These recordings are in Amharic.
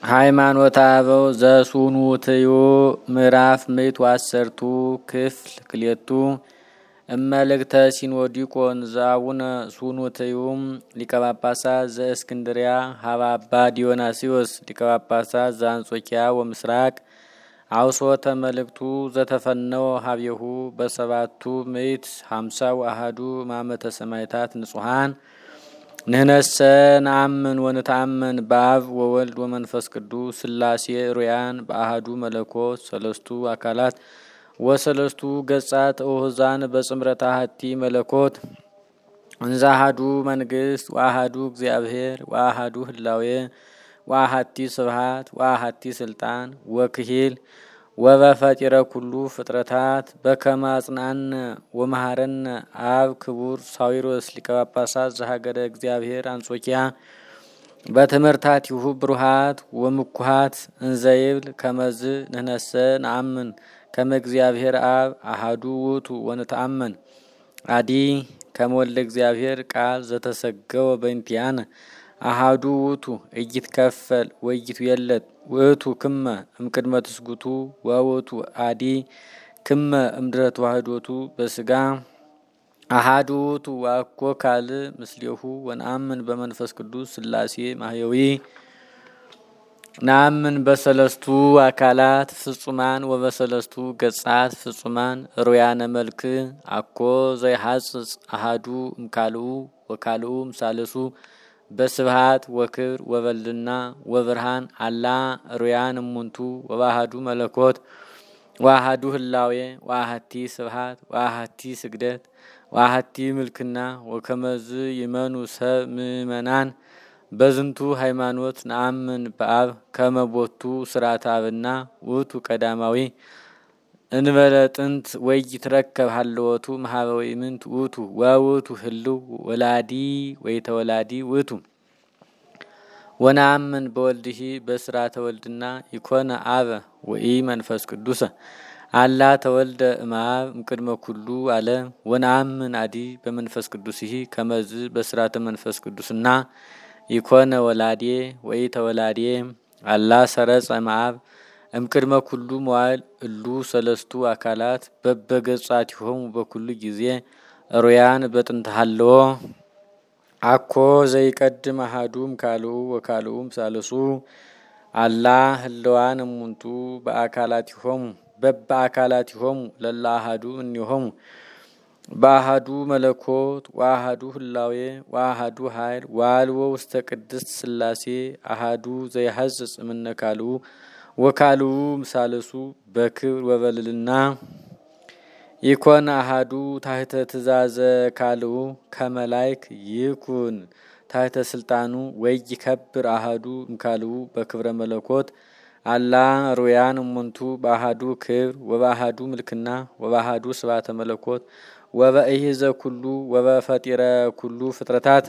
ሃይማኖተ አበው ዘሱኑትዩ ምዕራፍ 110 ክፍል ክልኤቱ እመልእክተ ሲኖዲቆን ዘአቡነ ሱኑትዩ ሊቀ ጳጳሳት ዘእስክንድርያ ሀበ አባ ዲዮናስዮስ ሊቀ ጳጳሳት ዘአንጾኪያ ወምስራቅ አውሶተ መልእክቱ ዘተፈነወ ሀቤሁ በሰባቱ ምዕት 51 ማመተ ሰማዕታት ንጹሐን ንህነሰ ነአምን ወንተአምን በአብ ወወልድ ወመንፈስ ቅዱስ ሥላሴ ሩያን በአሐዱ መለኮት ሰለስቱ አካላት ወሰለስቱ ገጻት ኦህዛን በጽምረተ አሐቲ መለኮት እንዘ አሐዱ መንግስት ወአሐዱ እግዚአብሔር ወአሐዱ ህላዌ ወአሐቲ ስብሐት ወአሐቲ ስልጣን ወክሂል ወበፈጢረ ኩሉ ፍጥረታት በከመ አጽናነ ወመሐረነ አብ ክቡር ሳዊሮስ ሊቀ ጳጳሳት ዘሀገረ እግዚአብሔር አንጾኪያ በትምህርታቲሁ ብሩሃት ወምኩሃት እንዘይብል ከመዝ ንህነሰ ነአምን ከመ እግዚአብሔር አብ አሐዱ ውእቱ ወንተአመን አዲ ከመ ወልደ እግዚአብሔር ቃል ዘተሰገወ በእንቲአነ አሐዱ ውእቱ ኢይትከፈል ወኢይትዌለድ ውእቱ ክመ እምቅድመ ትስጉቱ ወውእቱ አዲ ክመ እምድኅረ ተዋሕዶቱ በሥጋ አሐዱ ውእቱ ወአኮ ካልእ ምስሌሁ ወነአምን በመንፈስ ቅዱስ ሥላሴ ማህየዊ ነአምን በሰለስቱ አካላት ፍጹማን ወበሰለስቱ ገጻት ፍጹማን ሩያነ መልክ አኮ ዘይሐጽጽ አሐዱ እምካልኡ ወካልኡ እምሳልሱ በስብሐት ወክብር ወበልና ወብርሃን አላ ሩያን እሙንቱ ወባህዱ መለኮት ዋህዱ ህላዌ ዋህቲ ስብሐት ዋህቲ ስግደት ዋህቲ ምልክና ወከመዝ ይመኑ ሰብ ምእመናን በዝንቱ ሃይማኖት ነአምን በአብ ከመቦቱ ስርዓተ አብና ውእቱ ቀዳማዊ እንበለ ጥንት ወይትረከብ ሀለወቱ ማህበዊ ምንት ውእቱ ወውእቱ ህልው ወላዲ ወይተወላዲ ውእቱ ወነአምን በወልድሂ በስርዓተ ወልድና ይኮነ አበ ወኢ መንፈስ ቅዱስ አላ ተወልደ እምአብ እምቅድመ ኩሉ ዓለም ወነአምን አዲ በመንፈስ ቅዱስሂ ከመዝ በስርዓተ መንፈስ ቅዱስና ይኮነ ወላዴ ወኢተወላዴ አላ ሰረጸ እምአብ እምቅድመ ኩሉ መዋዕል እሉ ሰለስቱ አካላት በበገጻቲሆሙ በኩሉ ጊዜ ሩያን በጥንተ ሀለዎ አኮ ዘይቀድም አሐዱም ካልኡ ወካልኡም ሳልሱ አላ ህልዋን እሙንቱ በአካላቲሆሙ በበአካላቲሆሙ ለላ አሐዱ እምኔሆሙ በአሐዱ መለኮት ወአሐዱ ህላዌ ወአሐዱ ኃይል ወአልቦ ውስተ ቅድስት ሥላሴ አሐዱ ዘይሐጽጽ እምነ ካልኡ ወካልኡ እምሳልሱ በክብር ወበልልና ይኮነ አሐዱ ታሕተ ትእዛዘ ካልኡ ከመላይክ ይኩን ታሕተ ስልጣኑ ወይከብር አሐዱ እምካልኡ በክብረ መለኮት አላ ሩያን እሙንቱ በአሐዱ ክብር ወበአሐዱ ምልክና ወበአሐዱ ስብሐተ መለኮት ወበእሂዘ ኩሉ ወበፈጢረ ኩሉ ፍጥረታት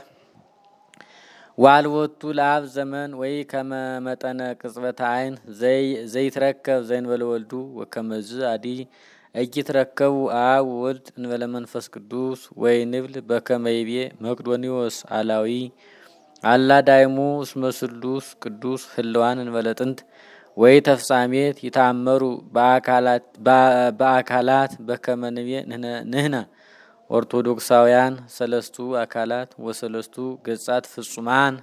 ዋልወቱ ለአብ ዘመን ወይ ከመ መጠነ ቅጽበተ ዓይን ዘይትረከብ ዘእንበለ ወልዱ ወከመዝ አዲ እይትረከቡ አብ ወልድ እንበለ መንፈስ ቅዱስ ወይ ንብል በከመ ይቤ መቅዶኒዎስ አላዊ አላ ዳይሙ እስመ ስሉስ ቅዱስ ህልዋን እንበለ ጥንት ወይ ተፍጻሜት ይታመሩ በአካላት በከመ ንቤ ንሕነ ኦርቶዶክሳውያን ሰለስቱ አካላት ወሰለስቱ ገጻት ፍጹማን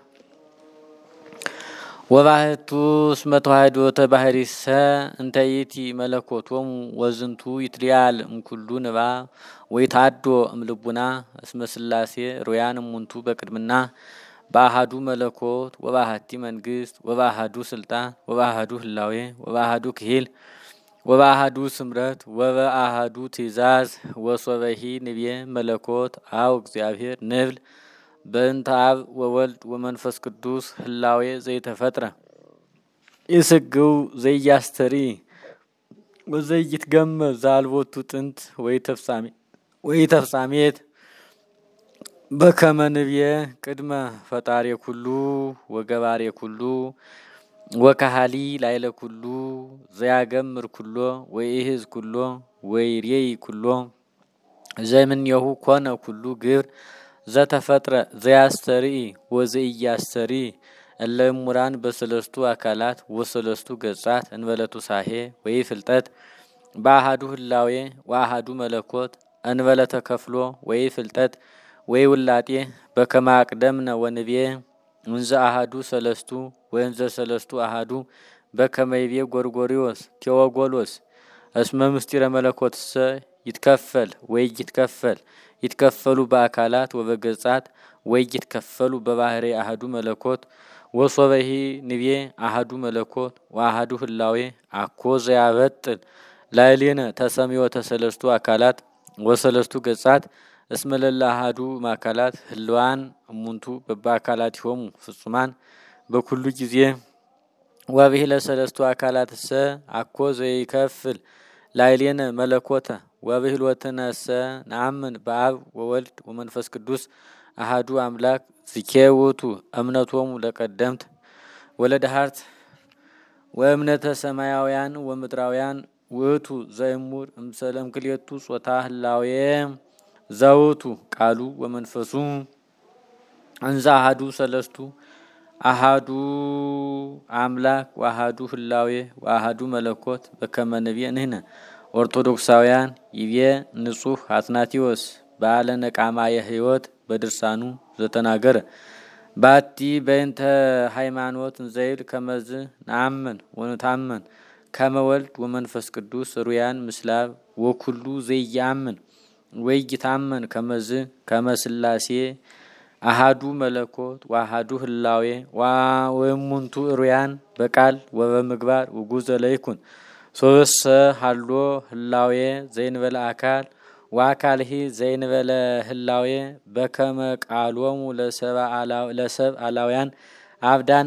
ወባህቱ እስመ ተዋሕዶተ ባህሪሰ እንተ ይእቲ መለኮቶሙ ወዝንቱ ይትልያል እምኩሉ ንባብ ወይታዶ እምልቡና እስመ ሥላሴ ሩያን እሙንቱ በቅድምና በአሐዱ መለኮት ወባህቲ መንግስት ወባህዱ ስልጣን ወባህዱ ህላዌ ወባህዱ ክሂል ወባህዱ ስምረት ወበአሐዱ ትእዛዝ ወሶበሂ ንቤ መለኮት አው እግዚአብሔር ንብል በእንተ አብ ወወልድ ወመንፈስ ቅዱስ ህላዌ ዘይተፈጥረ ይስግው ዘያስተሪ ወዘይትገመዝ ዘአልቦቱ ጥንት ወይተፍጻሜት በከመ ንቤ ቅድመ ፈጣሪ ኩሉ ወገባሬ ኩሉ ወካሃሊ ላይለ ኩሉ ዘያገምር ኩሎ ወይህዝ ኩሎ ወይሬይ ኩሎ ዘምኔሁ ኮነ ኩሉ ግብር ዘተፈጥረ ዘያስተሪ ወዘኢያስተሪ እለሙራን በሰለስቱ አካላት ወሰለስቱ ገጻት እንበለቱ ሳሄ ወይ ፍልጠት በአሃዱ ህላዌ ወአሃዱ መለኮት እንበለ ተከፍሎ ወይ ፍልጠት ወይ ውላጤ በከመ አቅደምነ ወንቤ እንዘ አሃዱ ሰለስቱ ወእንዘ ሰለስቱ አሃዱ በከመ ይቤ ጎርጎርዮስ ቴዎጎሎስ እስመ ምስጢረ መለኮትሰ ይትከፈል ወይ ይትከፈሉ በአካላት ወበገጻት ወይ ይትከፈሉ በባህሪ አሃዱ መለኮት ወሶበሂ ንቤ አሃዱ መለኮት ወአሃዱ ህላዌ አኮ ዘያበጥል ላዕሌነ ተሰሚዮ ተሰለስቱ አካላት ወሰለስቱ ገጻት እስመ ለለ አሃዱ ማካላት ህልዋን እሙንቱ በአካላቲሆሙ ፍጹማን በኩሉ ጊዜ ወብሂለ ሰለስቱ አካላትሰ አኮ ዘይከፍል ላዕሌነ መለኮተ ወብሂሎትነሰ ነአምን በአብ ወወልድ ወመንፈስ ቅዱስ አሃዱ አምላክ ዝኬውቱ እምነቶሙ ለቀደምት ወለደሃርት ወእምነተ ሰማያውያን ወምድራውያን ውእቱ ዘይሙር እምሰለም ክልኤቱ ጾታ ህላዌ ዘውቱ ቃሉ ወመንፈሱ እንዘ አሃዱ ሰለስቱ አሃዱ አምላክ ወአሃዱ ህላዌ ወአሃዱ መለኮት በከመ ንቤ ንሕነ ኦርቶዶክሳውያን ይቤ ንጹሕ አትናቴዎስ ባለ ነቃማየ ሕይወት በድርሳኑ ዘተናገረ ባቲ በእንተ ሃይማኖት እንዘይል ከመዝ ነአምን ወንታመን ከመ ወልድ ወመንፈስ ቅዱስ ሩያን ምስላብ ወኩሉ ዘይያምን ወይይታመን ከመዝ ከመ ሥላሴ አሃዱ መለኮት ወአሃዱ ህላዌ ወእሙንቱ ሩያን በቃል ወበምግባር ውጉዘ ለይኩን ሶበሰ ሃሎ ህላዌ ዘይንበለ አካል ወአካልሂ ዘይንበለ ህላዌ በከመ ቃሎሙ ለሰብ አላውያን አብዳን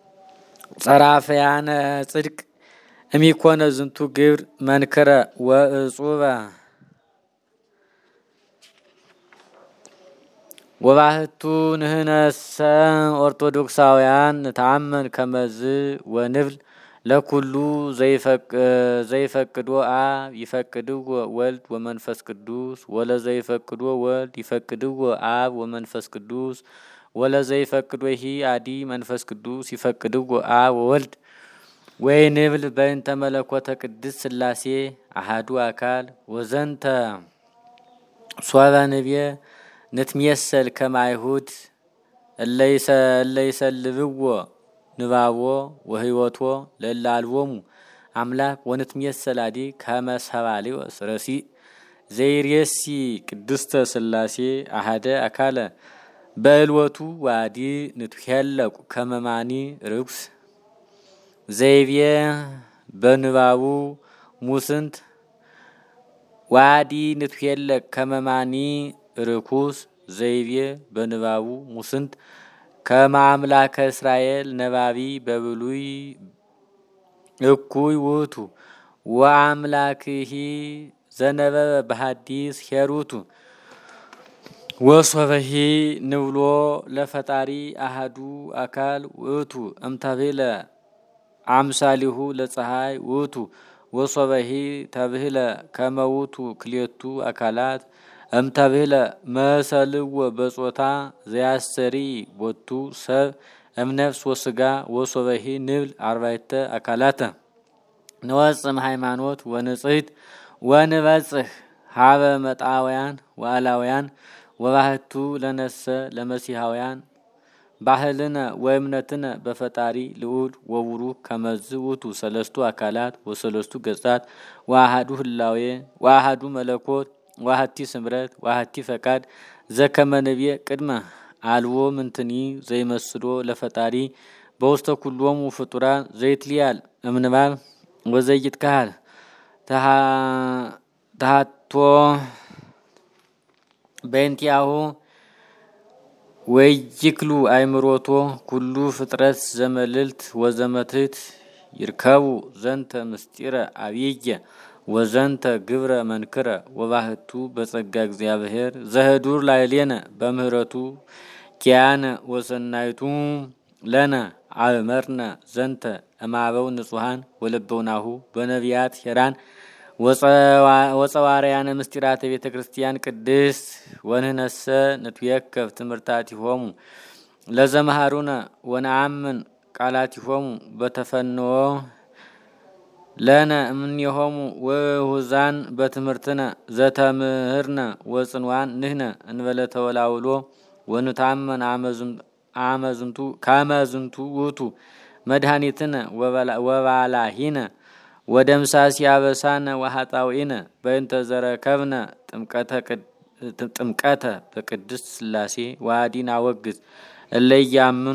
ጸራፈያነ ጽድቅ እሚኮነ ዝንቱ ግብር መንክረ ወእጹበ ወባህቱ ንህነሰ ኦርቶዶክሳውያን ታመን ከመዝ ወንብል ለኩሉ ዘይፈቅዶ አብ ይፈቅድዎ ወልድ ወመንፈስ ቅዱስ ወለዘይፈቅዶ ወልድ ይፈቅድዎ አብ ወመንፈስ ቅዱስ ወለዘይፈቅዶ ሂ አዲ መንፈስ ቅዱስ ይፈቅድዎ አብ ወወልድ ወይ ንብል በእንተ መለኮተ ቅድስ ሥላሴ አሃዱ አካል ወዘንተ ሶበ ንቤ ንትሜሰል ከመ አይሁድ እለይሰልብዎ ንባቦ ወህይወቶ ለላልቦሙ አምላክ ወንትሜሰል አዲ ከመ ሰባልዮስ ረሲዕ ዘይሬሲ ቅድስተ ሥላሴ አሃደ አካለ በእልወቱ ዋዲ ንትሄለቁ ከመማኒ ርኩስ ዘይቤ በንባቡ ሙስንት ዋዲ ንትሄለቅ ከመማኒ ርኩስ ዘይቤ በንባቡ ሙስንት ከመ አምላከ እስራኤል ነባቢ በብሉይ እኩይ ውእቱ ወአምላክሂ ዘነበበ በሐዲስ ሄሩቱ ወሶበሂ ንብሎ ለፈጣሪ አሃዱ አካል ውእቱ እምተብህለ አምሳሊሁ ለፀሐይ ውእቱ ወሶበሂ ተብህለ ከመ ውእቱ ክልኤቱ አካላት እምተብህለ መሰልዎ በጾታ ዘያሰሪ ቦቱ ሰብ እምነፍስ ወስጋ ወሶበሂ ንብል አርባዕተ አካላተ ንወጽም ሃይማኖት ወንጽሕት ወንበጽሕ ሀበ መጣውያን ወአላውያን ወባህቱ ለነሰ ለመሲሐውያን ባህልነ ወእምነትነ በፈጣሪ ልዑል ወቡሩክ ከመዝ ውእቱ ሰለስቱ አካላት ወሰለስቱ ገጻት ወአሃዱ ህላዌ ወአሃዱ መለኮት ዋሃቲ ስምረት ዋሃቲ ፈቃድ ዘከመ ንቤ ቅድመ አልቦ ምንትኒ ዘይመስሎ ለፈጣሪ በውስተ ኩሎሙ ፍጡራን ዘይትልያል እምንባብ ወዘይትካሃል ተሃቶ በእንቲአሁ ወይክሉ አይምሮቶ ኩሉ ፍጥረት ዘመልልት ወዘመትት ይርከቡ ዘንተ ምስጢረ አብየ ወዘንተ ግብረ መንክረ ወባህቱ በጸጋ እግዚአብሔር ዘህዱር ላዕሌነ በምህረቱ ኪያነ ወሰናይቱ ለነ አእመርነ ዘንተ እማበው ንጹሃን ወለበውናሁ በነቢያት ሄራን ወጸዋርያነ ምስጢራተ ቤተ ክርስቲያን ቅድስት ወንህነሰ ንትየከፍ ትምህርታቲሆሙ ለዘመሃሩነ ወነአምን ቃላቲሆሙ በተፈንዎ ለነ እምኔሆሙ ወሁዛን በትምህርትነ ዘተምህርነ ወጽንዋን ንህነ እንበለ ተወላውሎ ወንታመን አመዝንቱ ካመዝንቱ ውቱ መድኃኒትነ ወባላሂነ ወደምሳሲ አበሳነ ወኃጣውኢነ በእንተ ዘረከብነ ጥምቀተ በቅድስት ሥላሴ ዋዲን አወግዝ እለያምኑ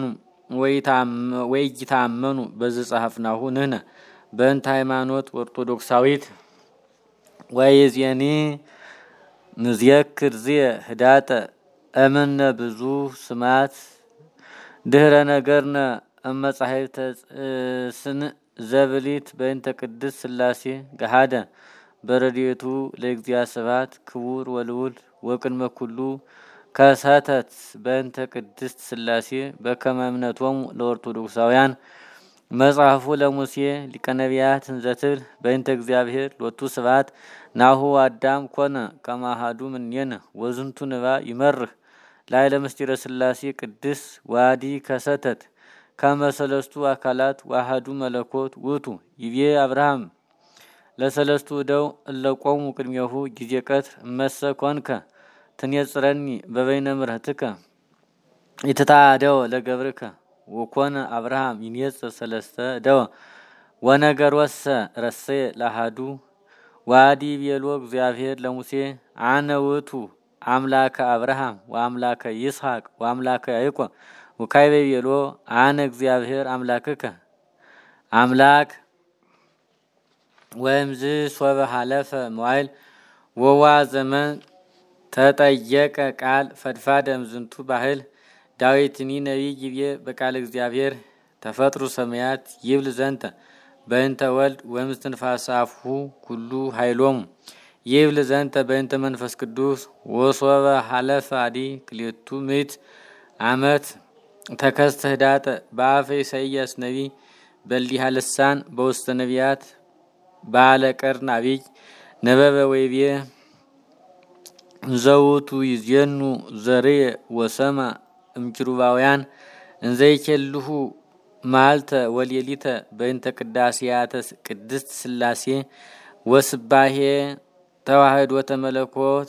ወይታመኑ በዝጻፍናሁ ንህነ በእንተ ሃይማኖት ኦርቶዶክሳዊት ወይዜኒ ንዝየክር ዝየ ህዳጠ እምነ ብዙ ስማት ድህረ ነገርነ እመጻሕፍተ ስንእ ዘብሊት በእንተ ቅድስት ሥላሴ ገሃደ በረድኤቱ ለእግዚአ ስብሐት ክቡር ወልዑል ወቅድመ ኩሉ ከሰተት በእንተ ቅድስት ሥላሴ በከመ እምነቶሙ ለኦርቶዶክሳውያን መጽሐፉ ለሙሴ ሊቀ ነቢያት እንዘትብል በእንተ እግዚአብሔር ሎቱ ስብሐት ናሁ አዳም ኮነ ከመ አሐዱ እምኔነ ወዝንቱ ንባብ ይመርህ ላዕለ ምስጢረ ሥላሴ ቅድስ ዋዲ ከሰተት ከመ ሰለስቱ አካላት ዋሐዱ መለኮት ውእቱ ይቤ አብርሃም ለሰለስቱ እደው እለቆሙ ቅድሜሁ ጊዜ ቀትር እመሰ ኮንከ ትኔጽረኒ በበይነ ምሕረትከ ኢትታደው ለገብርከ ወኮነ አብርሃም ይኔጽር ሰለስተ እደወ ወነገሮሰ ረሰየ ለአሐዱ ዋዲ ቤሎ እግዚአብሔር ለሙሴ አነ ውእቱ አምላከ አብርሃም ወአምላከ ይስሐቅ ወአምላከ ያዕቆብ ወካዕበ ቤሎ አነ እግዚአብሔር አምላክከ አምላክ ወእምዝ ሶበ ሀለፈ መዋዕል ወዋ ዘመን ተጠየቀ ቃል ፈድፋደ እምዝንቱ ባህል ዳዊትኒ ነቢይ ይቤ በቃለ እግዚአብሔር ተፈጥሩ ሰማያት ይብል ዘንተ በእንተ ወልድ ወእምስትንፋሰ አፉሁ ኩሉ ኃይሎሙ ይብል ዘንተ በእንተ መንፈስ ቅዱስ ወሶበ ሀለፈ አዲ ክልኤቱ ምዕት ዓመት ተከስተ ህዳጠ በአፈ ኢሳይያስ ነቢይ በሊሃ ልሳን በውስተ ነቢያት ባለ ቀርን አብይ ነበበ ወይቤ ዘውቱ ይዜኑ ዘርየ ወሰማ እምኪሩባውያን እንዘይኬልሁ ማልተ ወሌሊተ በእንተ ቅዳሴያተ ቅድስት ሥላሴ ወስባሄ ተዋህድ ወተመለኮት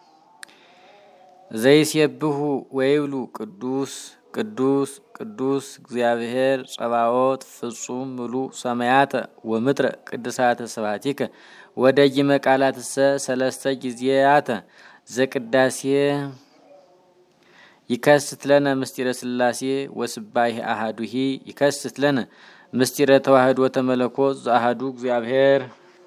ዘይሴብሁ ወይብሉ ቅዱስ ቅዱስ ቅዱስ እግዚአብሔር ጸባኦት ፍጹም ሙሉ ሰማያተ ወምድረ ቅድሳተ ስብሐቲከ ወደይመ ቃላትሰ ሰለስተ ጊዜያተ ዘቅዳሴ ይከስት ለነ ምስጢረ ሥላሴ ወስባሄ አሐዱሂ ይከስት ለነ ምስጢረ ተዋህድ ወተመለኮት ዘአሐዱ እግዚአብሔር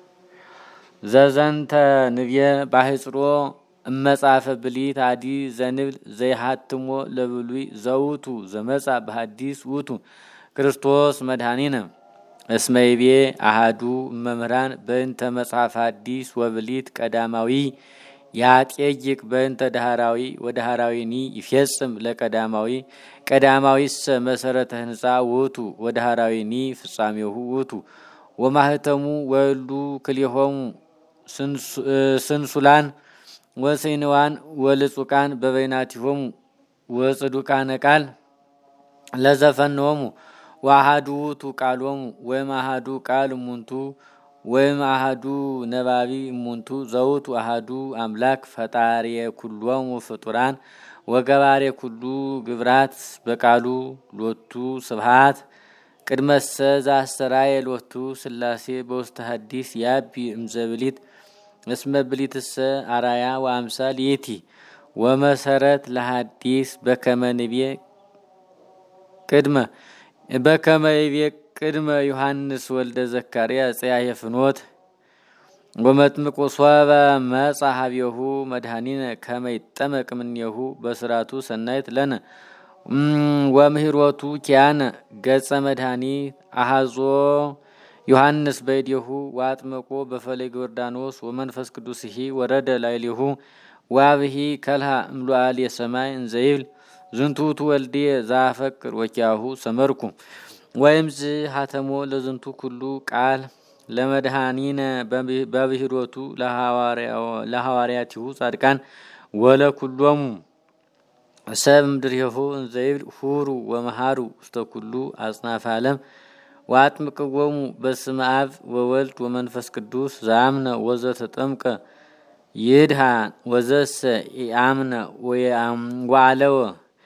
ዘዘንተ ንብየ ባሕጽሮ እመጻፈ ብሊት አዲ ዘንብል ዘይሃትሞ ለብሉይ ዘውቱ ዘመጻ በሐዲስ ውቱ ክርስቶስ መድኃኒነ እስመ ይቤ አሐዱ መምህራን በእንተ መጽሐፍ አዲስ ወብሊት ቀዳማዊ ያጤይቅ በእንተ ዳህራዊ ወዳህራዊኒ ይፈጽም ለቀዳማዊ ቀዳማዊስ መሰረተ ህንጻ ውቱ ወዳህራዊኒ ፍጻሜሁ ውቱ ወማህተሙ ወሉ ክሊሆሙ ስንሱላን ወሰይንዋን ወልጹቃን በበይናቲሆሙ ወጽዱቃነ ቃል ለዘፈንሆሙ ወአሐዱ ውእቱ ቃሎሙ ወይም አሐዱ ቃል እሙንቱ ወይም አሐዱ ነባቢ እሙንቱ ዘውቱ አሐዱ አምላክ ፈጣሪ ኩሎሙ ፍጡራን ወገባሬ ኩሉ ግብራት በቃሉ ሎቱ ስብሐት ቅድመሰ ዘአስተራየ ሎቱ ሥላሴ በውስተ ሐዲስ ያቢ እምዘብሊት እስመ ብሊትሰ አራያ ወአምሳል ይእቲ ወመሰረት ለሐዲስ በከመ ንቤ ቅድመ ዮሐንስ ወልደ ዘካርያስ ጸያየ ፍኖት ወመጥምቁ ሶበ መጻ ኀቤሁ መድኃኒነ ከመ ይጠመቅ እምኔሁ በስራቱ ሰናይት ለነ ወምህሮቱ ኪያነ ገጸ መድኃኒት አሐዞ ዮሐንስ በይዴሁ ወአጥመቆ በፈለገ ዮርዳኖስ ወመንፈስ ቅዱስሂ ወረደ ላዕሌሁ ወአብሂ ከልሃ እምሉዓል የሰማይ እንዘይብል ዝንቱ ውእቱ ወልድየ ዘአፈቅር ወኪያሁ ሰመርኩ ወይምዝ ሀተሞ ለዝንቱ ኩሉ ቃል ለመድኃኒነ በብሂሮቱ ለሐዋርያቲሁ ጻድቃን ወለኩሎሙ ሰብ ምድሪሁ እንዘይብል ሁሩ ወመሃሩ ውስተ ኩሉ አጽናፈ ዓለም ወአጥምቅዎሙ በስመ አብ ወወልድ ወመንፈስ ቅዱስ ዘአምነ ወዘተጠምቀ ይድሃን ወዘሰ ኢአምነ ወአለወ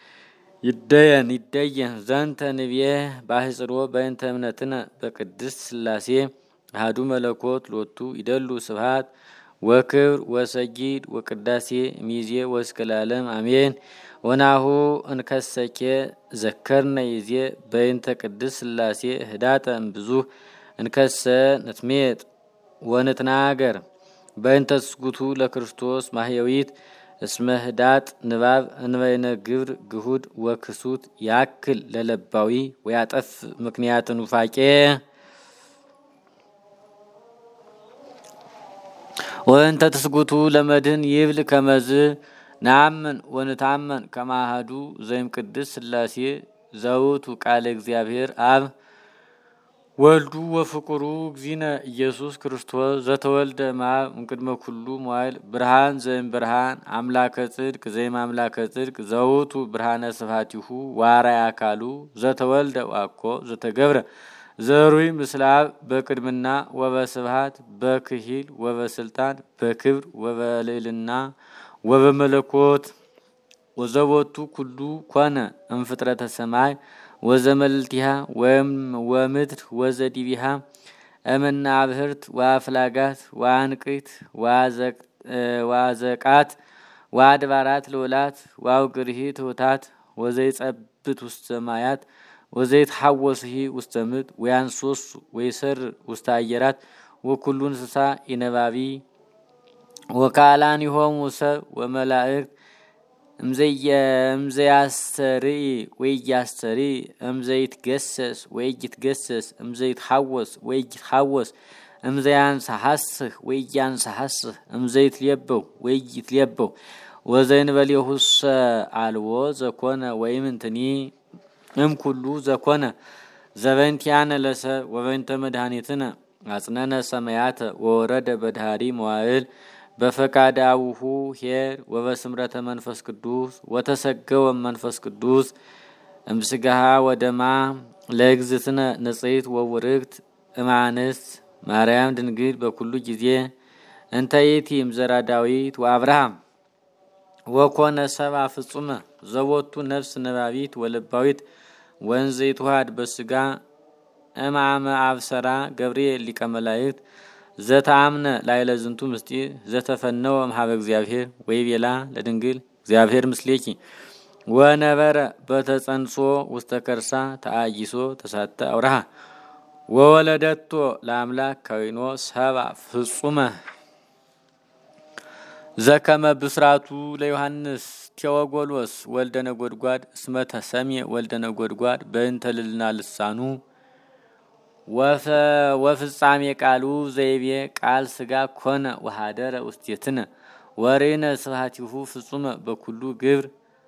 ይደየን ዘንተ ንብየ ባሕጽሮ በእንተ እምነትነ በቅድስት ሥላሴ አሐዱ መለኮት ሎቱ ይደሉ ስብሐት ወክብር ወሰጊድ ወቅዳሴ ሚዜ ወእስከ ለዓለም አሜን። ወናሁ እንከሰኬ ዘከርነ ይዜ በእንተ ቅድስት ሥላሴ ህዳጠ እምብዙሕ እንከሰ ንትሜጥ ወንትናገር በእንተ ትስጉቱ ለክርስቶስ ማህየዊት እስመ ህዳጥ ንባብ እንበይነ ግብር ግሁድ ወክሱት ያክል ለለባዊ ወያጠፍ ምክንያት ኑፋቄ ወእንተ ትስጉቱ ለመድህን ይብል ከመዝ ናምን ወንታመን ከማሃዱ ዘይም ቅድስት ሥላሴ ዘውቱ ቃለ እግዚአብሔር አብ ወልዱ ወፍቁሩ እግዚእነ ኢየሱስ ክርስቶስ ዘተወልደ እምአብ እምቅድመ ኩሉ መዋዕል ብርሃን ዘይም ብርሃን አምላከ ጽድቅ ዘይም አምላከ ጽድቅ ዘውቱ ብርሃነ ስብሐቲሁ ዋራይ አካሉ ዘተወልደ ዋኮ ዘተገብረ ዘሩይ ምስለ አብ በቅድምና ወበስብሐት በክሂል ወበስልጣን በክብር ወበልዕልና ወበመለኮት ወዘቦቱ ኩሉ ኮነ እምፍጥረተ ሰማይ ወዘመልቲሃ ወምድር ወዘዲቢሃ እምነ አብህርት ወአፍላጋት ወአንቅት ወአዘቃት ወአድባራት ልዑላት ወአውግርሂት ትሑታት ወዘይጸብት ውስተ ሰማያት ወዘይትሐወስሂ ውስተ ምድር ወያንሶሱ ወይሰር ውስተ አየራት ወኩሉ እንስሳ ኢነባቢ ወካላኒሆሙ ሰብ ወመላእክት እምዘያስተርኢ ወይያስተርኢ እምዘይትገሰስ ወይይትገሰስ እምዘይትሐወስ ወይይትሐወስ እምዘያንሰሐስህ ወይያንሰሐስህ እምዘይትሌበው ወይይትሌበው ወዘይንበሌሁሰ አልቦ ዘኮነ ወይምንትኒ እምኩሉ ዘኮነ ዘበንቲያነ ለሰብ ወበንተ መድኃኒትነ አጽነነ ሰማያተ ወወረደ በዳህሪ መዋዕል በፈቃደ አቡሁ ኄር ወበስምረተ መንፈስ ቅዱስ ወተሰገወ መንፈስ ቅዱስ እምስጋሃ ወደማ ለእግዝእትነ ንጽሕት ወውርግት እማንስት ማርያም ድንግል በኩሉ ጊዜ እንተ ይእቲ እምዘራ ዳዊት ወአብርሃም ወኮነ ሰብአ ፍጹመ ዘቦቱ ነፍስ ነባቢት ወለባዊት ወንዘይትዋሃድ በስጋ እምአመ አብሰራ ገብርኤል ሊቀ መላእክት ዘተአምነ ላዕለ ዝንቱ ምስጢር ዘተፈነወ እምኀበ እግዚአብሔር ወይቤላ ለድንግል እግዚአብሔር ምስሌኪ ወነበረ በተጸንሶ ውስተ ከርሳ ተአይሶ ተሳተ አውራሃ ወወለደቶ ለአምላክ ከዊኖ ሰብአ ፍጹመ ዘከመ ብስራቱ ለዮሐንስ ቴዎጎሎስ ወልደ ነጎድጓድ እስመ ተሰምየ ወልደ ነጎድጓድ በእንተ ልልና ልሳኑ ወፍጻሜ ቃሉ ዘይቤ ቃል ስጋ ኮነ ወሃደረ ውስቴትነ ወሬነ ስብሐቲሁ ፍጹመ በኩሉ ግብር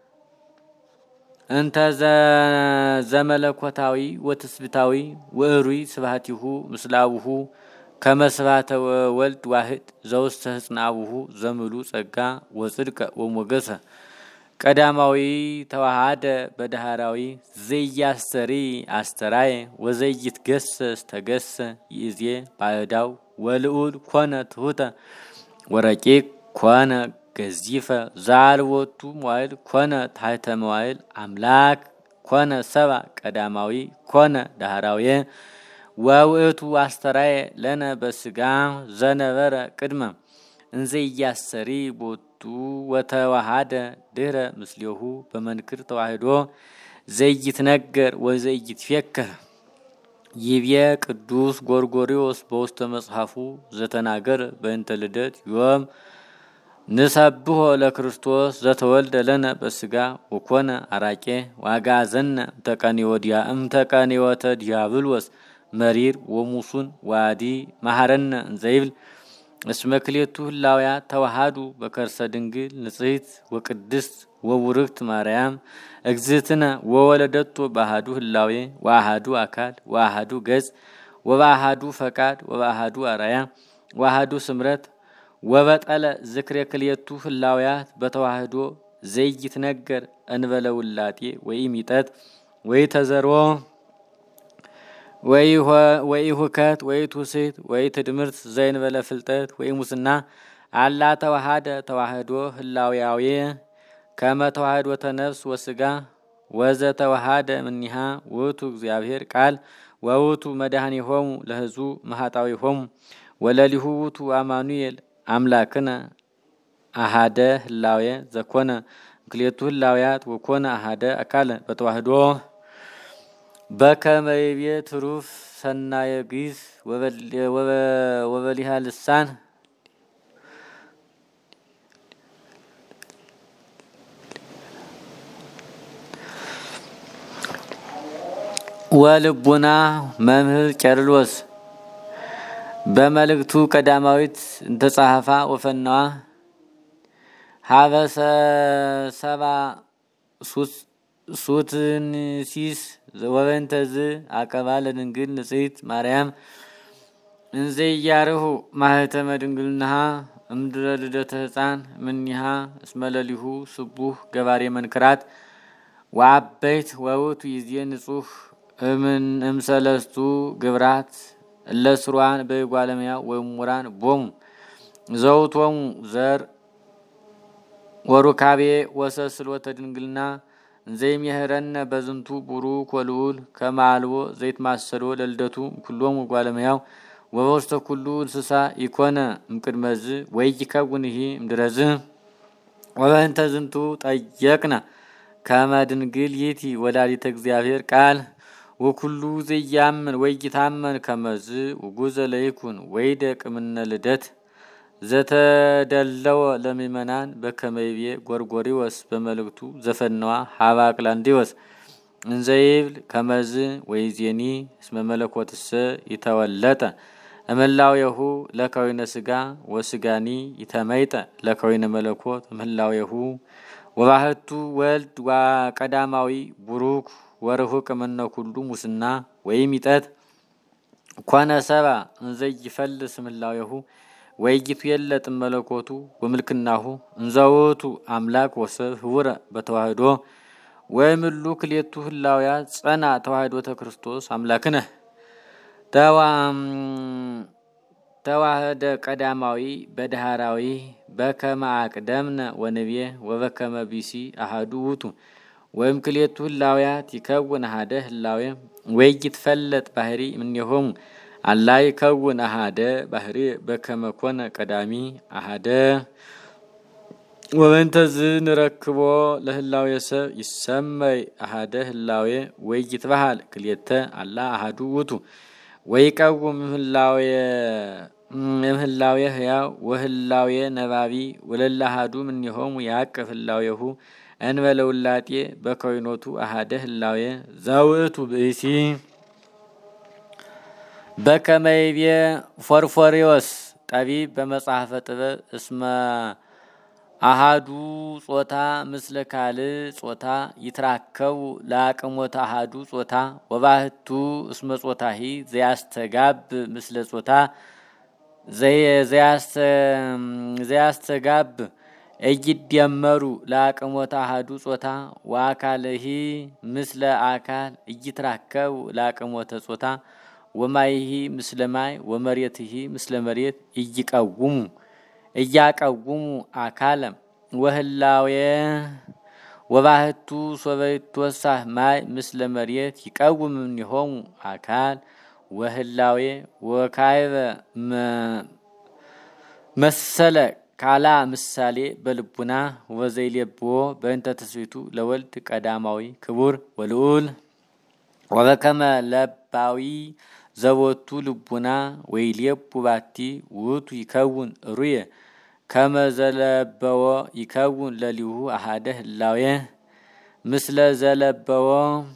እንተ ዘመለኮታዊ ወትስብታዊ ወእሩይ ስብሐቲሁ ምስለ አቡሁ ከመ ስብሐተ ወልድ ዋህድ ዘውስተ ሕፅነ አቡሁ ዘምሉ ጸጋ ወጽድቀ ወሞገሰ ቀዳማዊ ተዋሃደ በዳህራዊ ዘያስተሪ አስተራየ ወዘይትገሰስ ተገሰ ይእዜ ባዕዳው ወልዑል ኮነ ትሑተ ወረቂቅ ኮነ ገዚፈ ዛልወቱ መዋዕል ኮነ ታሕተ መዋዕል አምላክ ኮነ ሰብአ ቀዳማዊ ኮነ ዳህራዊ ወውእቱ አስተራየ ለነ በስጋ ዘነበረ ቅድመ እንዘያስተሪ ቦቱ ወተዋሃደ ድህረ ምስሌሁ በመንክር ተዋህዶ ዘይትነገር ወዘይትፌከር ይቤ ቅዱስ ጎርጎርዮስ በውስተ መጽሐፉ ዘተናገረ በእንተ ልደት ዮም ንሰብሖ ለክርስቶስ ዘተወልደ ለነ በስጋ ወኮነ አራቄ ዋጋዘነ እምተቀንዮተ ዲያብሎስ መሪር ወሙሱን ዋዲ ማሐረነ እንዘይብል እስመ ክልኤቱ ህላውያት ተዋሃዱ በከርሰ ድንግል ንጽሕት ወቅድስት ወውርግት ማርያም እግዝእትነ ወወለደቶ በአሐዱ ህላዌ ወአሐዱ አካል ወአሐዱ ገጽ ወበአሐዱ ፈቃድ ወበአሐዱ አርአያ ወአሐዱ ስምረት ወበጠለ ዝክረ ክልኤቱ ህላውያት በተዋህዶ ዘይትነገር እንበለ ውላጤ ወይ ሚጠት ወይ ተዘሮ ወይ ሁከት ወይ ትውስት ወይ ትድምርት ዘይንበለ ፍልጠት ወይ ሙስና አላ ተዋሃደ ተዋህዶ ህላዊያዊ ከመ ተዋህዶ ተነፍስ ወስጋ ወዘ ተዋሃደ ምኒሃ ውእቱ እግዚአብሔር ቃል ወውቱ መድኃኒሆሙ ለህዝቡ መሃጣዊሆሙ ወለሊሁ ውእቱ አማኑኤል አምላክነ አሃደ ህላዌ ዘኮነ ክልኤቱ ህላውያት ወኮነ አሃደ አካለ በተዋህዶ በከመ ይቤ ትሩፍ ሰናየ ግዕዝ ወበሊሃ ልሳን ወልቡና መምህር ቄርሎስ በመልእክቱ ቀዳማዊት እንተጻሐፋ ወፈናዋ ሀበሰ ሰባ ሱትንሲስ ወበንተዝ አቀባለ ድንግል ንጽሕት ማርያም እንዘያርሁ ማህተመ ድንግልናሃ እምድረ ልደተ ሕፃን ምኒሃ እስመለሊሁ ስቡህ ገባሬ መንክራት ወአበይት ወውቱ ይዜ ንጹህ እምሰለስቱ ግብራት ለስሯን በጓለሚያ ወሙራን ቦሙ ዘውቶሙ ዘር ወሩካቤ ወሰስሎተ ድንግልና ዘይምየህረነ በዝንቱ ቡሩክ ወልዑል ከማልቦ ዘይት ማሰሎ ለልደቱ ኩሎሙ ጓለሚያው ወበውስተ ኩሉ እንስሳ ይኮነ እምቅድመዝ ወይከውንሂ እምድረዝ ወበእንተ ዝንቱ ጠየቅነ ከመ ድንግል ይእቲ ወላዲተ እግዚአብሔር ቃል ወኩሉ ዘያምን ወይታመን ከመዝ ውጉዘ ለይኩን ወይደቅ ምነ ልደት ዘተደለወ ለሚመናን በከመ ይቤ ጎርጎሪዎስ በመልእክቱ ዘፈነዋ ሀበ አቅላንዲዎስ እንዘይብል ከመዝ ወይዜኒ እስመ መለኮትሰ ይተወለጠ እምላውየሁ ለከዊነ ስጋ ወስጋኒ ይተመይጠ ለከዊነ መለኮት እምላውየሁ ወባህቱ ወልድ ወቀዳማዊ ቡሩክ ወርሁቅ ምነ ኩሉ ሙስና ወይሚጠት ኮነ ሰባ እንዘይፈልስ እምላውየሁ ወይጊቱ የለጥ መለኮቱ ወምልክናሁ እንዘውቱ አምላክ ወሰብ ህውረ በተዋህዶ ወይምሉ ክልኤቱ ህላውያት ጸና ተዋህዶተ ክርስቶስ አምላክነ ተዋህደ ቀዳማዊ በዳህራዊ በከመ አቅደምነ ወንቤ ወበከመ ቢሲ አሃዱ ውእቱ ወይም ክልኤቱ ህላውያት ይከውን አሃደ ህላዌ ወይይትፈለጥ ባህሪ እምኔሆሙ አላ ይከውን አሃደ ባህሪ በከመ ኮነ ቀዳሚ አሃደ ወበእንተዝ ንረክቦ ለህላዌ ሰብ ይሰመይ አሃደ ህላዌ ወይይትበሃል ክልኤተ አላ አሃዱ ውእቱ ወይቀውም እምህላዌ ህያው ወህላዌ ነባቢ ወለላ አሃዱ እምኔሆሙ ያቅፍ ህላዌሁ እንበለ ውላጤ በከዊኖቱ አሃደ ህላዌ ዘውእቱ ብእሲ በከመ ይቤ ፎርፎሪዎስ ጠቢብ በመጽሐፈ ጥበብ እስመ አሃዱ ጾታ ምስለ ካልእ ጾታ ይትራከቡ ለአቅሞተ አሃዱ ጾታ ወባህቱ እስመ ጾታሂ ዘያስተጋብ ምስለ ጾታ ዘያስተጋብ እይደመሩ ለአቅሞተ አሃዱ ጾታ ወአካልሂ ምስለ አካል እይትራከቡ ለአቅሞተ ጾታ ወማይሂ ምስለ ማይ ወመሬትሂ ምስለ መሬት እያቀውሙ አካለ ወህላዌ ወባህቱ ሶበይትወሳህ ማይ ምስለ መሬት ይቀውም እምኔሆሙ አካል ወህላዌ ወካይበ መሰለ ካላ ምሳሌ በልቡና ወዘይሌብዎ በእንተ ትስብእቱ ለወልድ ቀዳማዊ ክቡር ወልዑል ወበከመ ለባዊ ዘቦቱ ልቡና ወይሌቡ ባቲ ውእቱ ይከውን ሩየ ከመ ዘለበዎ ይከውን ለሊሁ አሃደ ህላዌ ምስለ ዘለበዎ